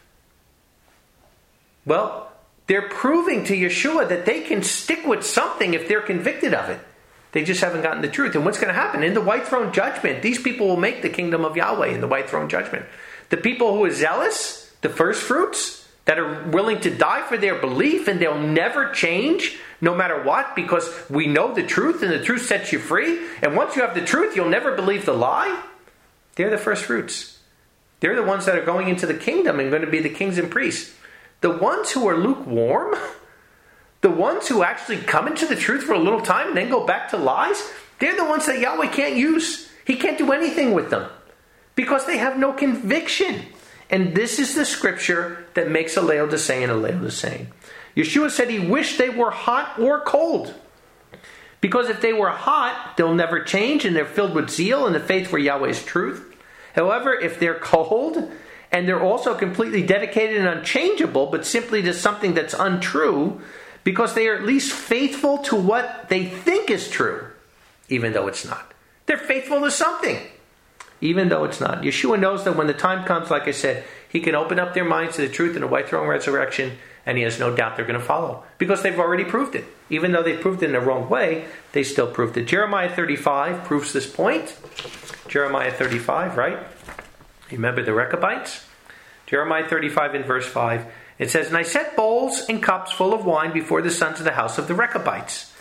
well, they're proving to Yeshua that they can stick with something if they're convicted of it. They just haven't gotten the truth. And what's going to happen? In the white throne judgment, these people will make the kingdom of Yahweh in the white throne judgment. The people who are zealous, the first fruits, that are willing to die for their belief and they'll never change no matter what, because we know the truth and the truth sets you free. And once you have the truth, you'll never believe the lie. They're the first fruits. They're the ones that are going into the kingdom and going to be the kings and priests. The ones who are lukewarm, the ones who actually come into the truth for a little time and then go back to lies, they're the ones that Yahweh can't use. He can't do anything with them because they have no conviction. And this is the scripture that makes a Laodicean a Laodicean. Yeshua said he wished they were hot or cold. Because if they were hot, they'll never change and they're filled with zeal and the faith for Yahweh's truth. However, if they're cold and they're also completely dedicated and unchangeable, but simply to something that's untrue, because they are at least faithful to what they think is true, even though it's not. They're faithful to something, even though it's not. Yeshua knows that when the time comes, like I said, he can open up their minds to the truth in the white throne resurrection, and he has no doubt they're going to follow, because they've already proved it. Even though they proved it in the wrong way, they still proved it. Jeremiah thirty-five proves this point. Jeremiah thirty-five, right? Remember the Rechabites? Jeremiah thirty-five in verse five. It says, and I set bowls and cups full of wine before the sons of the house of the Rechabites.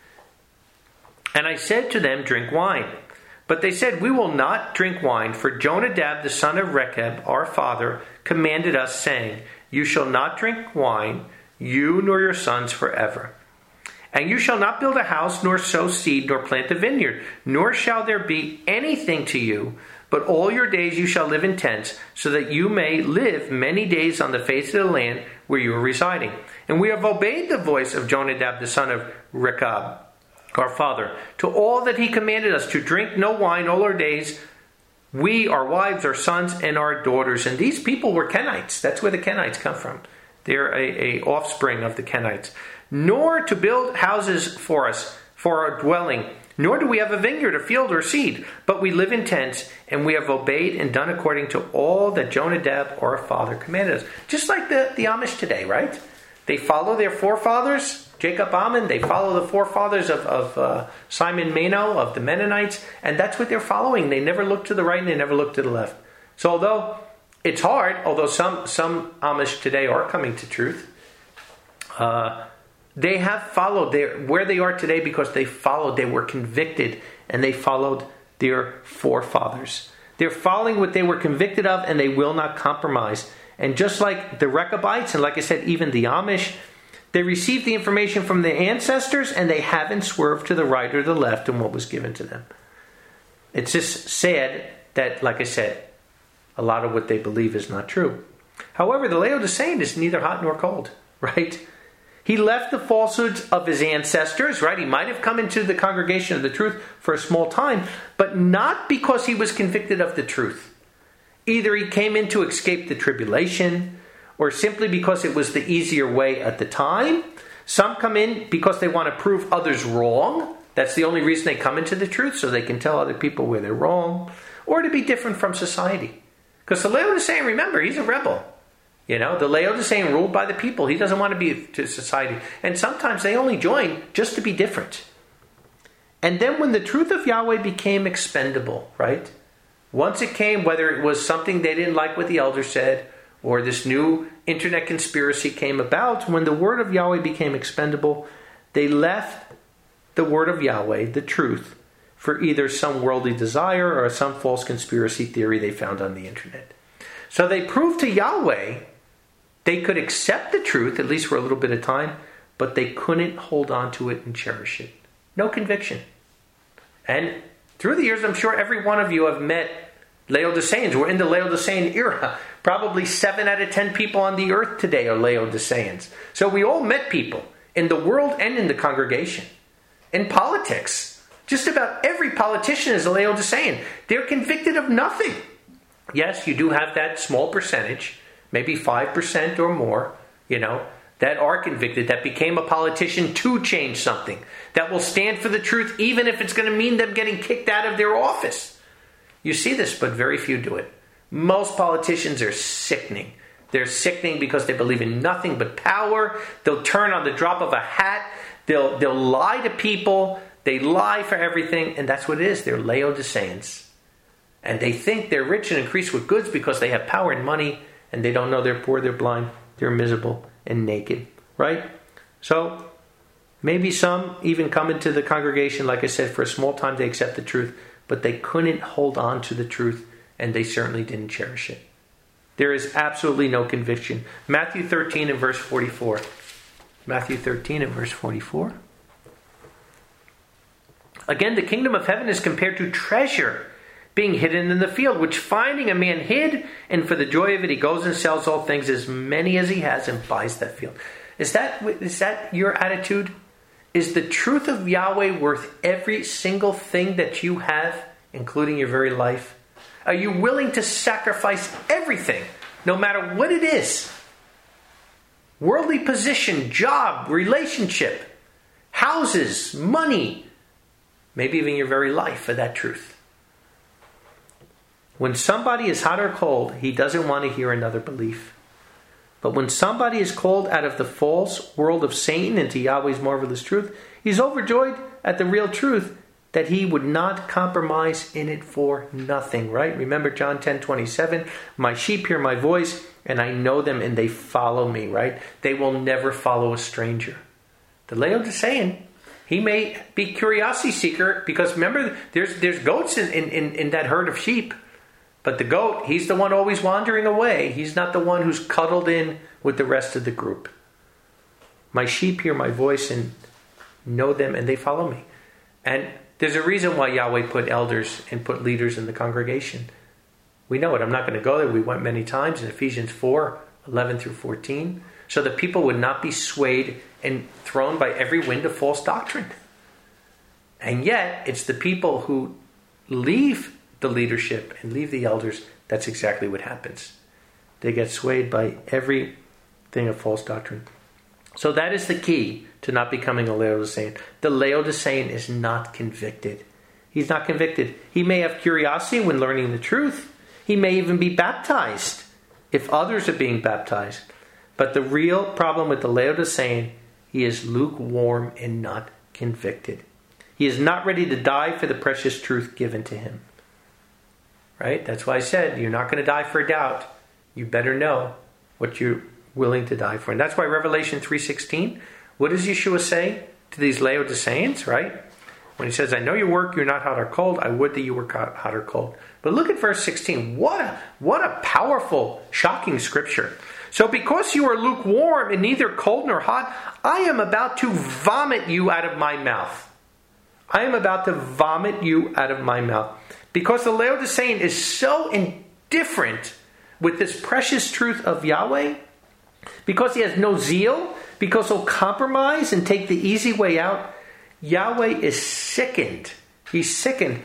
And I said to them, drink wine. But they said, we will not drink wine, for Jonadab, the son of Rechab, our father, commanded us, saying, you shall not drink wine, you nor your sons forever. And you shall not build a house, nor sow seed, nor plant a vineyard, nor shall there be anything to you, but all your days you shall live in tents, so that you may live many days on the face of the land where you are residing. And we have obeyed the voice of Jonadab, the son of Rechab, our father, to all that he commanded us, to drink no wine all our days, we, our wives, our sons, and our daughters. And these people were Kenites. That's where the Kenites come from. They're a, a offspring of the Kenites. Nor to build houses for us, for our dwelling, nor do we have a vineyard, a field, or seed, but we live in tents, and we have obeyed and done according to all that Jonadab, our father, commanded us. Just like the, the Amish today, right? They follow their forefathers, Jacob Ammon. They follow the forefathers of, of uh, Simon Mano, of the Mennonites, and that's what they're following. They never look to the right and they never look to the left. So although it's hard, although some, some Amish today are coming to truth, uh, they have followed their, where they are today because they followed, they were convicted, and they followed their forefathers. They're following what they were convicted of, and they will not compromise. And just like the Rechabites, and like I said, even the Amish, they received the information from their ancestors, and they haven't swerved to the right or the left in what was given to them. It's just sad that, like I said, a lot of what they believe is not true. However, the Laodicean is neither hot nor cold, right? He left the falsehoods of his ancestors, right? He might have come into the congregation of the truth for a small time, but not because he was convicted of the truth. Either he came in to escape the tribulation, or simply because it was the easier way at the time. Some come in because they want to prove others wrong. That's the only reason they come into the truth, so they can tell other people where they're wrong, or to be different from society. Because the Laodicean, remember, he's a rebel. You know, the Laodicean ruled by the people. He doesn't want to be to society. And sometimes they only join just to be different. And then when the truth of Yahweh became expendable, right? Once it came, whether it was something they didn't like what the elder said, or this new internet conspiracy came about, when the word of Yahweh became expendable, they left the word of Yahweh, the truth, for either some worldly desire or some false conspiracy theory they found on the internet. So they proved to Yahweh they could accept the truth, at least for a little bit of time, but they couldn't hold on to it and cherish it. No conviction. And through the years, I'm sure every one of you have met Laodiceans. We're in the Laodicean era. Probably seven out of ten people on the earth today are Laodiceans. So we all met people in the world and in the congregation. In politics, just about every politician is a Laodicean. They're convicted of nothing. Yes, you do have that small percentage, maybe five percent or more, you know, that are convicted, that became a politician to change something, that will stand for the truth even if it's going to mean them getting kicked out of their office. You see this, but very few do it. Most politicians are sickening. They're sickening because they believe in nothing but power. They'll turn on the drop of a hat. They'll, they'll lie to people. They lie for everything, and that's what it is. They're Laodiceans. And they think they're rich and increased with goods because they have power and money, and they don't know they're poor, they're blind, they're miserable and naked, right? So maybe some even come into the congregation, like I said, for a small time they accept the truth, but they couldn't hold on to the truth, and they certainly didn't cherish it. There is absolutely no conviction. Matthew thirteen and verse forty-four. Matthew thirteen and verse forty-four. Again, the kingdom of heaven is compared to treasure being hidden in the field, which finding a man hid, and for the joy of it he goes and sells all things, as many as he has, and buys that field. Is that is that your attitude? Is the truth of Yahweh worth every single thing that you have, including your very life? Are you willing to sacrifice everything, no matter what it is? Worldly position, job, relationship, houses, money, maybe even your very life for that truth. When somebody is hot or cold, he doesn't want to hear another belief. But when somebody is called out of the false world of Satan into Yahweh's marvelous truth, he's overjoyed at the real truth that he would not compromise in it for nothing, right? Remember John ten twenty-seven, my sheep hear my voice, and I know them, and they follow me, right? They will never follow a stranger. The Laodicean, he may be curiosity seeker, because remember, there's there's goats in, in, in that herd of sheep. But the goat, he's the one always wandering away. He's not the one who's cuddled in with the rest of the group. My sheep hear my voice and know them, and they follow me. And there's a reason why Yahweh put elders and put leaders in the congregation. We know it. I'm not going to go there. We went many times in Ephesians four, eleven through fourteen. So that people would not be swayed and thrown by every wind of false doctrine. And yet, it's the people who leave the leadership and leave the elders, that's exactly what happens. They get swayed by everything of false doctrine. So that is the key to not becoming a Laodicean. The Laodicean is not convicted. He's not convicted. He may have curiosity when learning the truth. He may even be baptized if others are being baptized. But the real problem with the Laodicean, he is lukewarm and not convicted. He is not ready to die for the precious truth given to him. Right? That's why I said, you're not going to die for a doubt. You better know what you're willing to die for. And that's why Revelation three sixteen, what does Yeshua say to these Laodiceans, right? When he says, I know your work, you're not hot or cold. I would that you were hot or cold. But look at verse sixteen. What a, what a powerful, shocking scripture. So because you are lukewarm and neither cold nor hot, I am about to vomit you out of my mouth. I am about to vomit you out of my mouth. Because the Laodicean is so indifferent with this precious truth of Yahweh, because he has no zeal, because he'll compromise and take the easy way out, Yahweh is sickened. He's sickened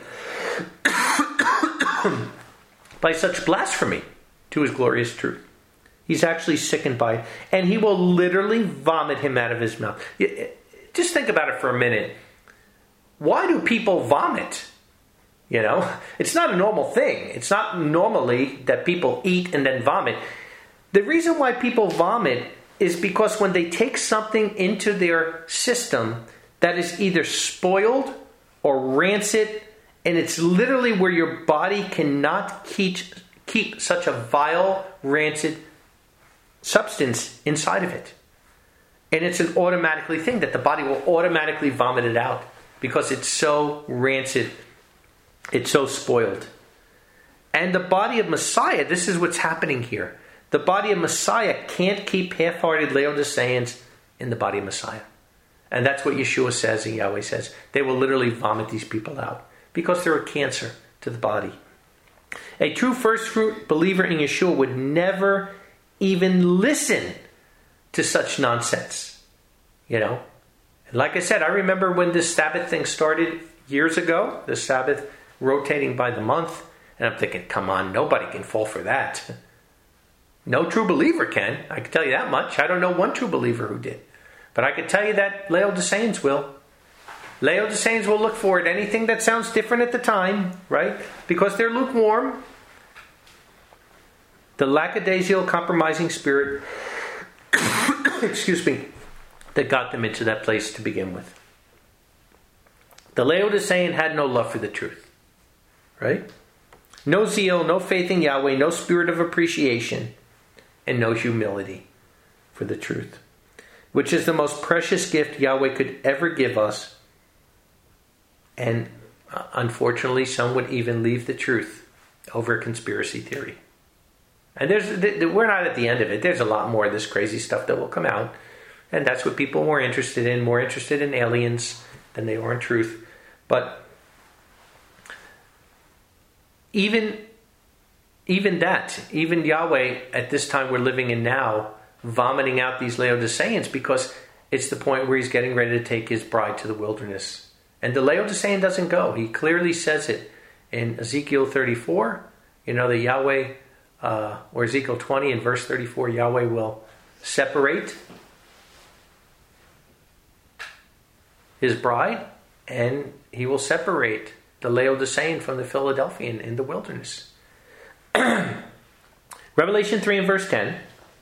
by such blasphemy to his glorious truth. He's actually sickened by it. And he will literally vomit him out of his mouth. Just think about it for a minute. Why do people vomit? You know, it's not a normal thing. It's not normally that people eat and then vomit. The reason why people vomit is because when they take something into their system that is either spoiled or rancid, and it's literally where your body cannot keep, keep such a vile, rancid substance inside of it. And it's an automatically thing that the body will automatically vomit it out because it's so rancid. It's so spoiled. And the body of Messiah, this is what's happening here. The body of Messiah can't keep half-hearted Laodiceans in the body of Messiah. And that's what Yeshua says and Yahweh says. They will literally vomit these people out because they're a cancer to the body. A true first fruit believer in Yeshua would never even listen to such nonsense. You know? And like I said, I remember when this Sabbath thing started years ago, the Sabbath rotating by the month, and I'm thinking, come on, nobody can fall for that. No true believer can. I can tell you that much. I don't know one true believer who did. But I can tell you that Laodiceans will. Laodiceans will look for it. Anything that sounds different at the time, right? Because they're lukewarm. The lackadaisical, compromising spirit, excuse me, that got them into that place to begin with. The Laodicean had no love for the truth. Right? No zeal, no faith in Yahweh, no spirit of appreciation, and no humility for the truth, which is the most precious gift Yahweh could ever give us. And uh, unfortunately, some would even leave the truth over a conspiracy theory. And there's th- th- we're not at the end of it. There's a lot more of this crazy stuff that will come out. And that's what people are more interested in, more interested in aliens than they are in truth. But Even, even that, even Yahweh at this time we're living in now, vomiting out these Laodiceans because it's the point where he's getting ready to take his bride to the wilderness. And the Laodicean doesn't go. He clearly says it in Ezekiel thirty-four. You know, the Yahweh, uh, or Ezekiel twenty in verse thirty-four, Yahweh will separate his bride and he will separate the Laodicean from the Philadelphian in the wilderness. Revelation three and verse ten.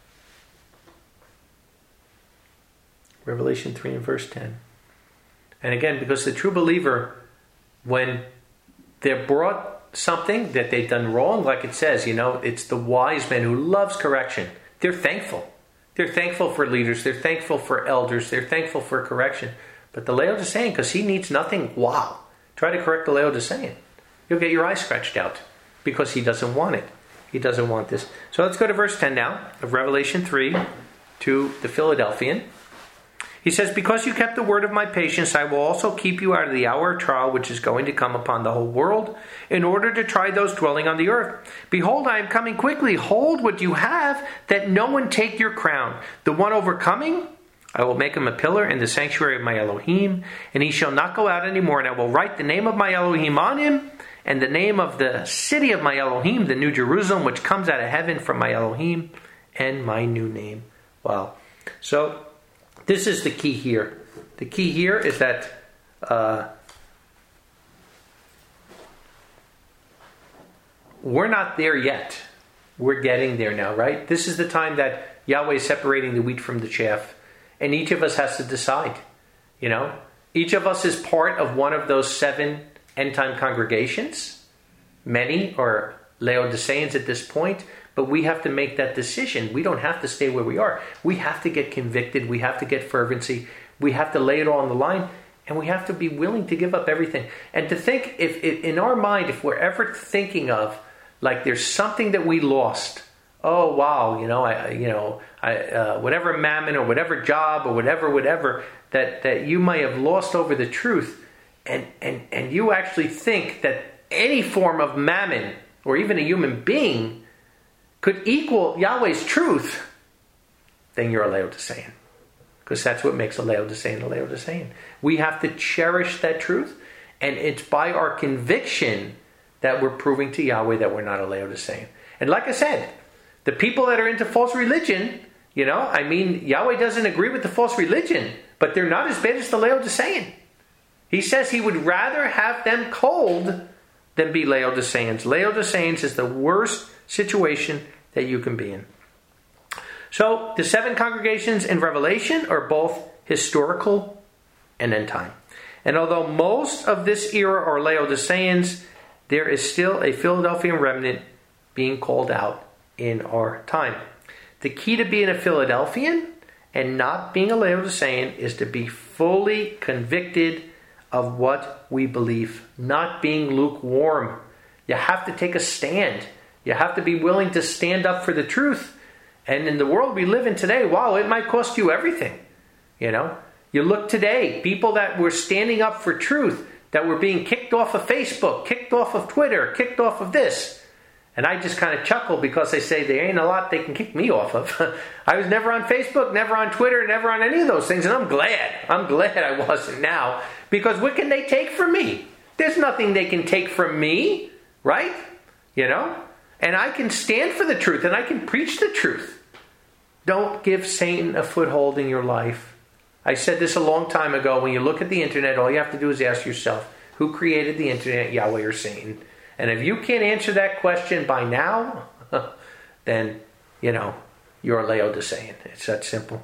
Revelation three and verse ten. And again, because the true believer, when they're brought something that they've done wrong, like it says, you know, it's the wise man who loves correction. They're thankful. They're thankful for leaders. They're thankful for elders. They're thankful for correction. But the Laodicean, because he needs nothing, wow. Try to correct the Laodicean. You'll get your eye scratched out because he doesn't want it. He doesn't want this. So let's go to verse ten now of Revelation three to the Philadelphian. He says, because you kept the word of my patience, I will also keep you out of the hour of trial which is going to come upon the whole world in order to try those dwelling on the earth. Behold, I am coming quickly. Hold what you have, that no one take your crown. The one overcoming, I will make him a pillar in the sanctuary of my Elohim, and he shall not go out any more. And I will write the name of my Elohim on him, and the name of the city of my Elohim, the New Jerusalem, which comes out of heaven from my Elohim, and my new name. Wow. So, this is the key here. The key here is that uh, we're not there yet. We're getting there now, right? This is the time that Yahweh is separating the wheat from the chaff. And each of us has to decide. You know? Each of us is part of one of those seven end-time congregations. Many are Laodiceans at this point. But we have to make that decision. We don't have to stay where we are. We have to get convicted. We have to get fervency. We have to lay it all on the line. And we have to be willing to give up everything. And to think, if, if in our mind, if we're ever thinking of, like there's something that we lost. Oh, wow, you know, I, you know, I, uh, whatever mammon or whatever job or whatever, whatever, that, that you may have lost over the truth. And, and, and you actually think that any form of mammon or even a human being could equal Yahweh's truth, then you're a Laodicean. Because that's what makes a Laodicean a Laodicean. We have to cherish that truth, and it's by our conviction that we're proving to Yahweh that we're not a Laodicean. And like I said, the people that are into false religion, you know, I mean, Yahweh doesn't agree with the false religion, but they're not as bad as the Laodicean. He says he would rather have them cold than be Laodiceans. Laodiceans is the worst situation that you can be in. So, the seven congregations in Revelation are both historical and end time. And although most of this era are Laodiceans, there is still a Philadelphian remnant being called out in our time. The key to being a Philadelphian and not being a Laodicean is to be fully convicted of what we believe, not being lukewarm. You have to take a stand. You have to be willing to stand up for the truth. And in the world we live in today, wow, it might cost you everything. You know, you look today, people that were standing up for truth, that were being kicked off of Facebook, kicked off of Twitter, kicked off of this. And I just kind of chuckle because they say there ain't a lot they can kick me off of. I was never on Facebook, never on Twitter, never on any of those things. And I'm glad. I'm glad I wasn't now. Because what can they take from me? There's nothing they can take from me, right? You know? And I can stand for the truth and I can preach the truth. Don't give Satan a foothold in your life. I said this a long time ago. When you look at the internet, all you have to do is ask yourself, who created the internet, Yahweh or Satan? And if you can't answer that question by now, then, you know, you're a Laodicean. It's that simple.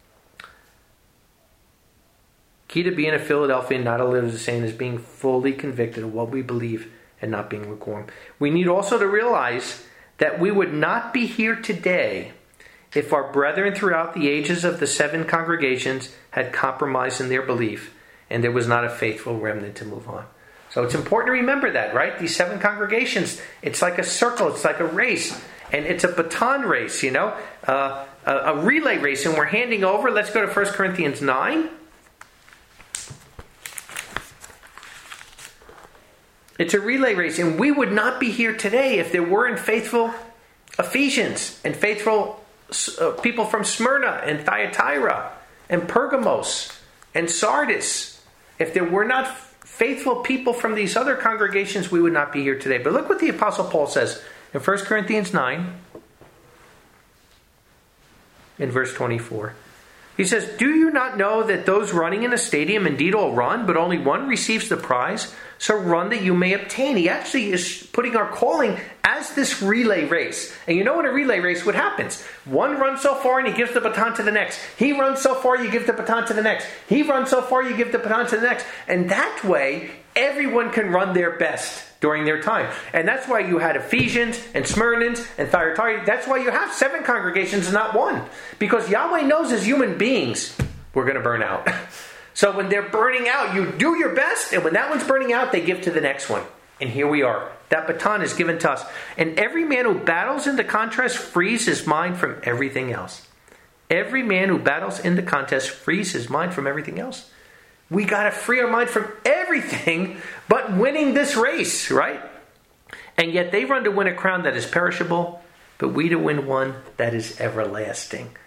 Key to being a Philadelphian, not a Laodicean, is being fully convicted of what we believe and not being lukewarm. We need also to realize that we would not be here today if our brethren throughout the ages of the seven congregations had compromised in their belief and there was not a faithful remnant to move on. So it's important to remember that, right? These seven congregations, it's like a circle, it's like a race, and it's a baton race, you know, uh, a, a relay race, and we're handing over. Let's go to First Corinthians nine. It's a relay race, and we would not be here today if there weren't faithful Ephesians and faithful uh, people from Smyrna and Thyatira and Pergamos and Sardis. If there were not faithful people from these other congregations, we would not be here today. But look what the Apostle Paul says in First Corinthians nine, in verse twenty-four. He says, "Do you not know that those running in a stadium indeed all run, but only one receives the prize? So run that you may obtain." He actually is putting our calling as this relay race. And you know in a relay race what happens? One runs so far and he gives the baton to the next. He runs so far, you give the baton to the next. He runs so far, you give the baton to the next. And that way, everyone can run their best during their time. And that's why you had Ephesians and Smyrnans and Thyatira. That's why you have seven congregations and not one. Because Yahweh knows as human beings, we're going to burn out. So when they're burning out, you do your best. And when that one's burning out, they give to the next one. And here we are. That baton is given to us. And every man who battles in the contest frees his mind from everything else. Every man who battles in the contest frees his mind from everything else. We got to free our mind from everything but winning this race, right? And yet they run to win a crown that is perishable, but we to win one that is everlasting.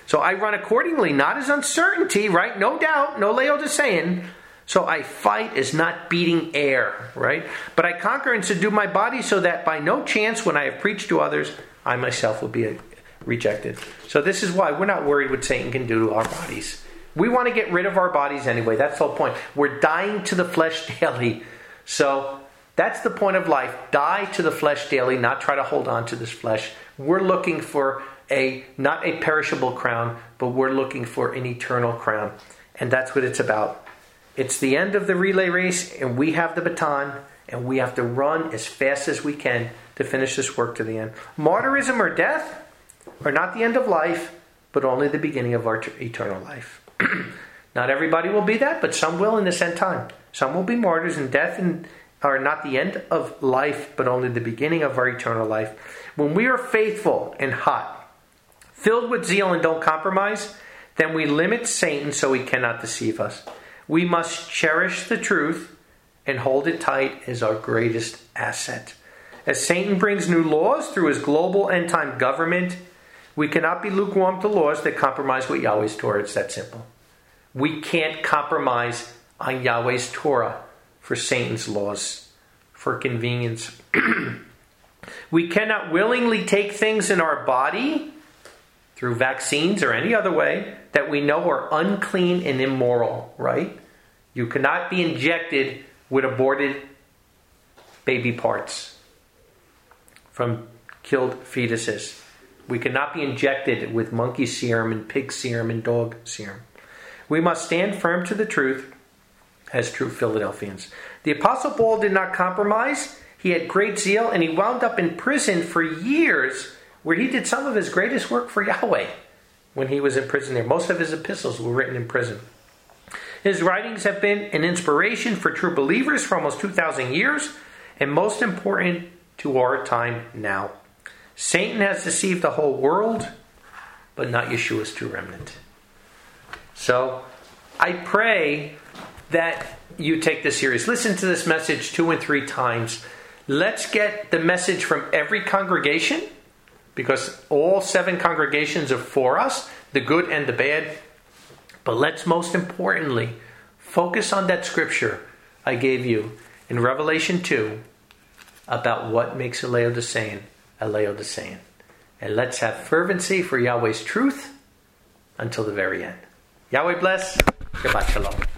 So I run accordingly, not as uncertainty, right? No doubt, no Laodicean. So I fight as not beating air, right? But I conquer and subdue my body so that by no chance when I have preached to others, I myself will be rejected. So this is why we're not worried what Satan can do to our bodies. We want to get rid of our bodies anyway. That's the whole point. We're dying to the flesh daily. So that's the point of life. Die to the flesh daily, not try to hold on to this flesh. We're looking for a, not a perishable crown, but we're looking for an eternal crown. And that's what it's about. It's the end of the relay race, and we have the baton, and we have to run as fast as we can to finish this work to the end. Martyrism or death are not the end of life, but only the beginning of our eternal life. Not everybody will be that, but some will in this end time. Some will be martyrs, and death and are not the end of life, but only the beginning of our eternal life. When we are faithful and hot, filled with zeal and don't compromise, then we limit Satan so he cannot deceive us. We must cherish the truth and hold it tight as our greatest asset. As Satan brings new laws through his global end-time government, we cannot be lukewarm to laws that compromise with Yahweh's Torah. It's that simple. We can't compromise on Yahweh's Torah for Satan's laws, for convenience. We cannot willingly take things in our body through vaccines or any other way that we know are unclean and immoral, right? You cannot be injected with aborted baby parts from killed fetuses. We cannot be injected with monkey serum and pig serum and dog serum. We must stand firm to the truth as true Philadelphians. The Apostle Paul did not compromise. He had great zeal, and he wound up in prison for years, where he did some of his greatest work for Yahweh when he was in prison there. Most of his epistles were written in prison. His writings have been an inspiration for true believers for almost two thousand years, and most important to our time now. Satan has deceived the whole world, but not Yeshua's true remnant. So, I pray that you take this serious. Listen to this message two and three times. Let's get the message from every congregation, because all seven congregations are for us, the good and the bad. But let's most importantly focus on that scripture I gave you in Revelation two about what makes a Laodicean a Laodicean. And let's have fervency for Yahweh's truth until the very end. Yahweh bless. Shabbat shalom.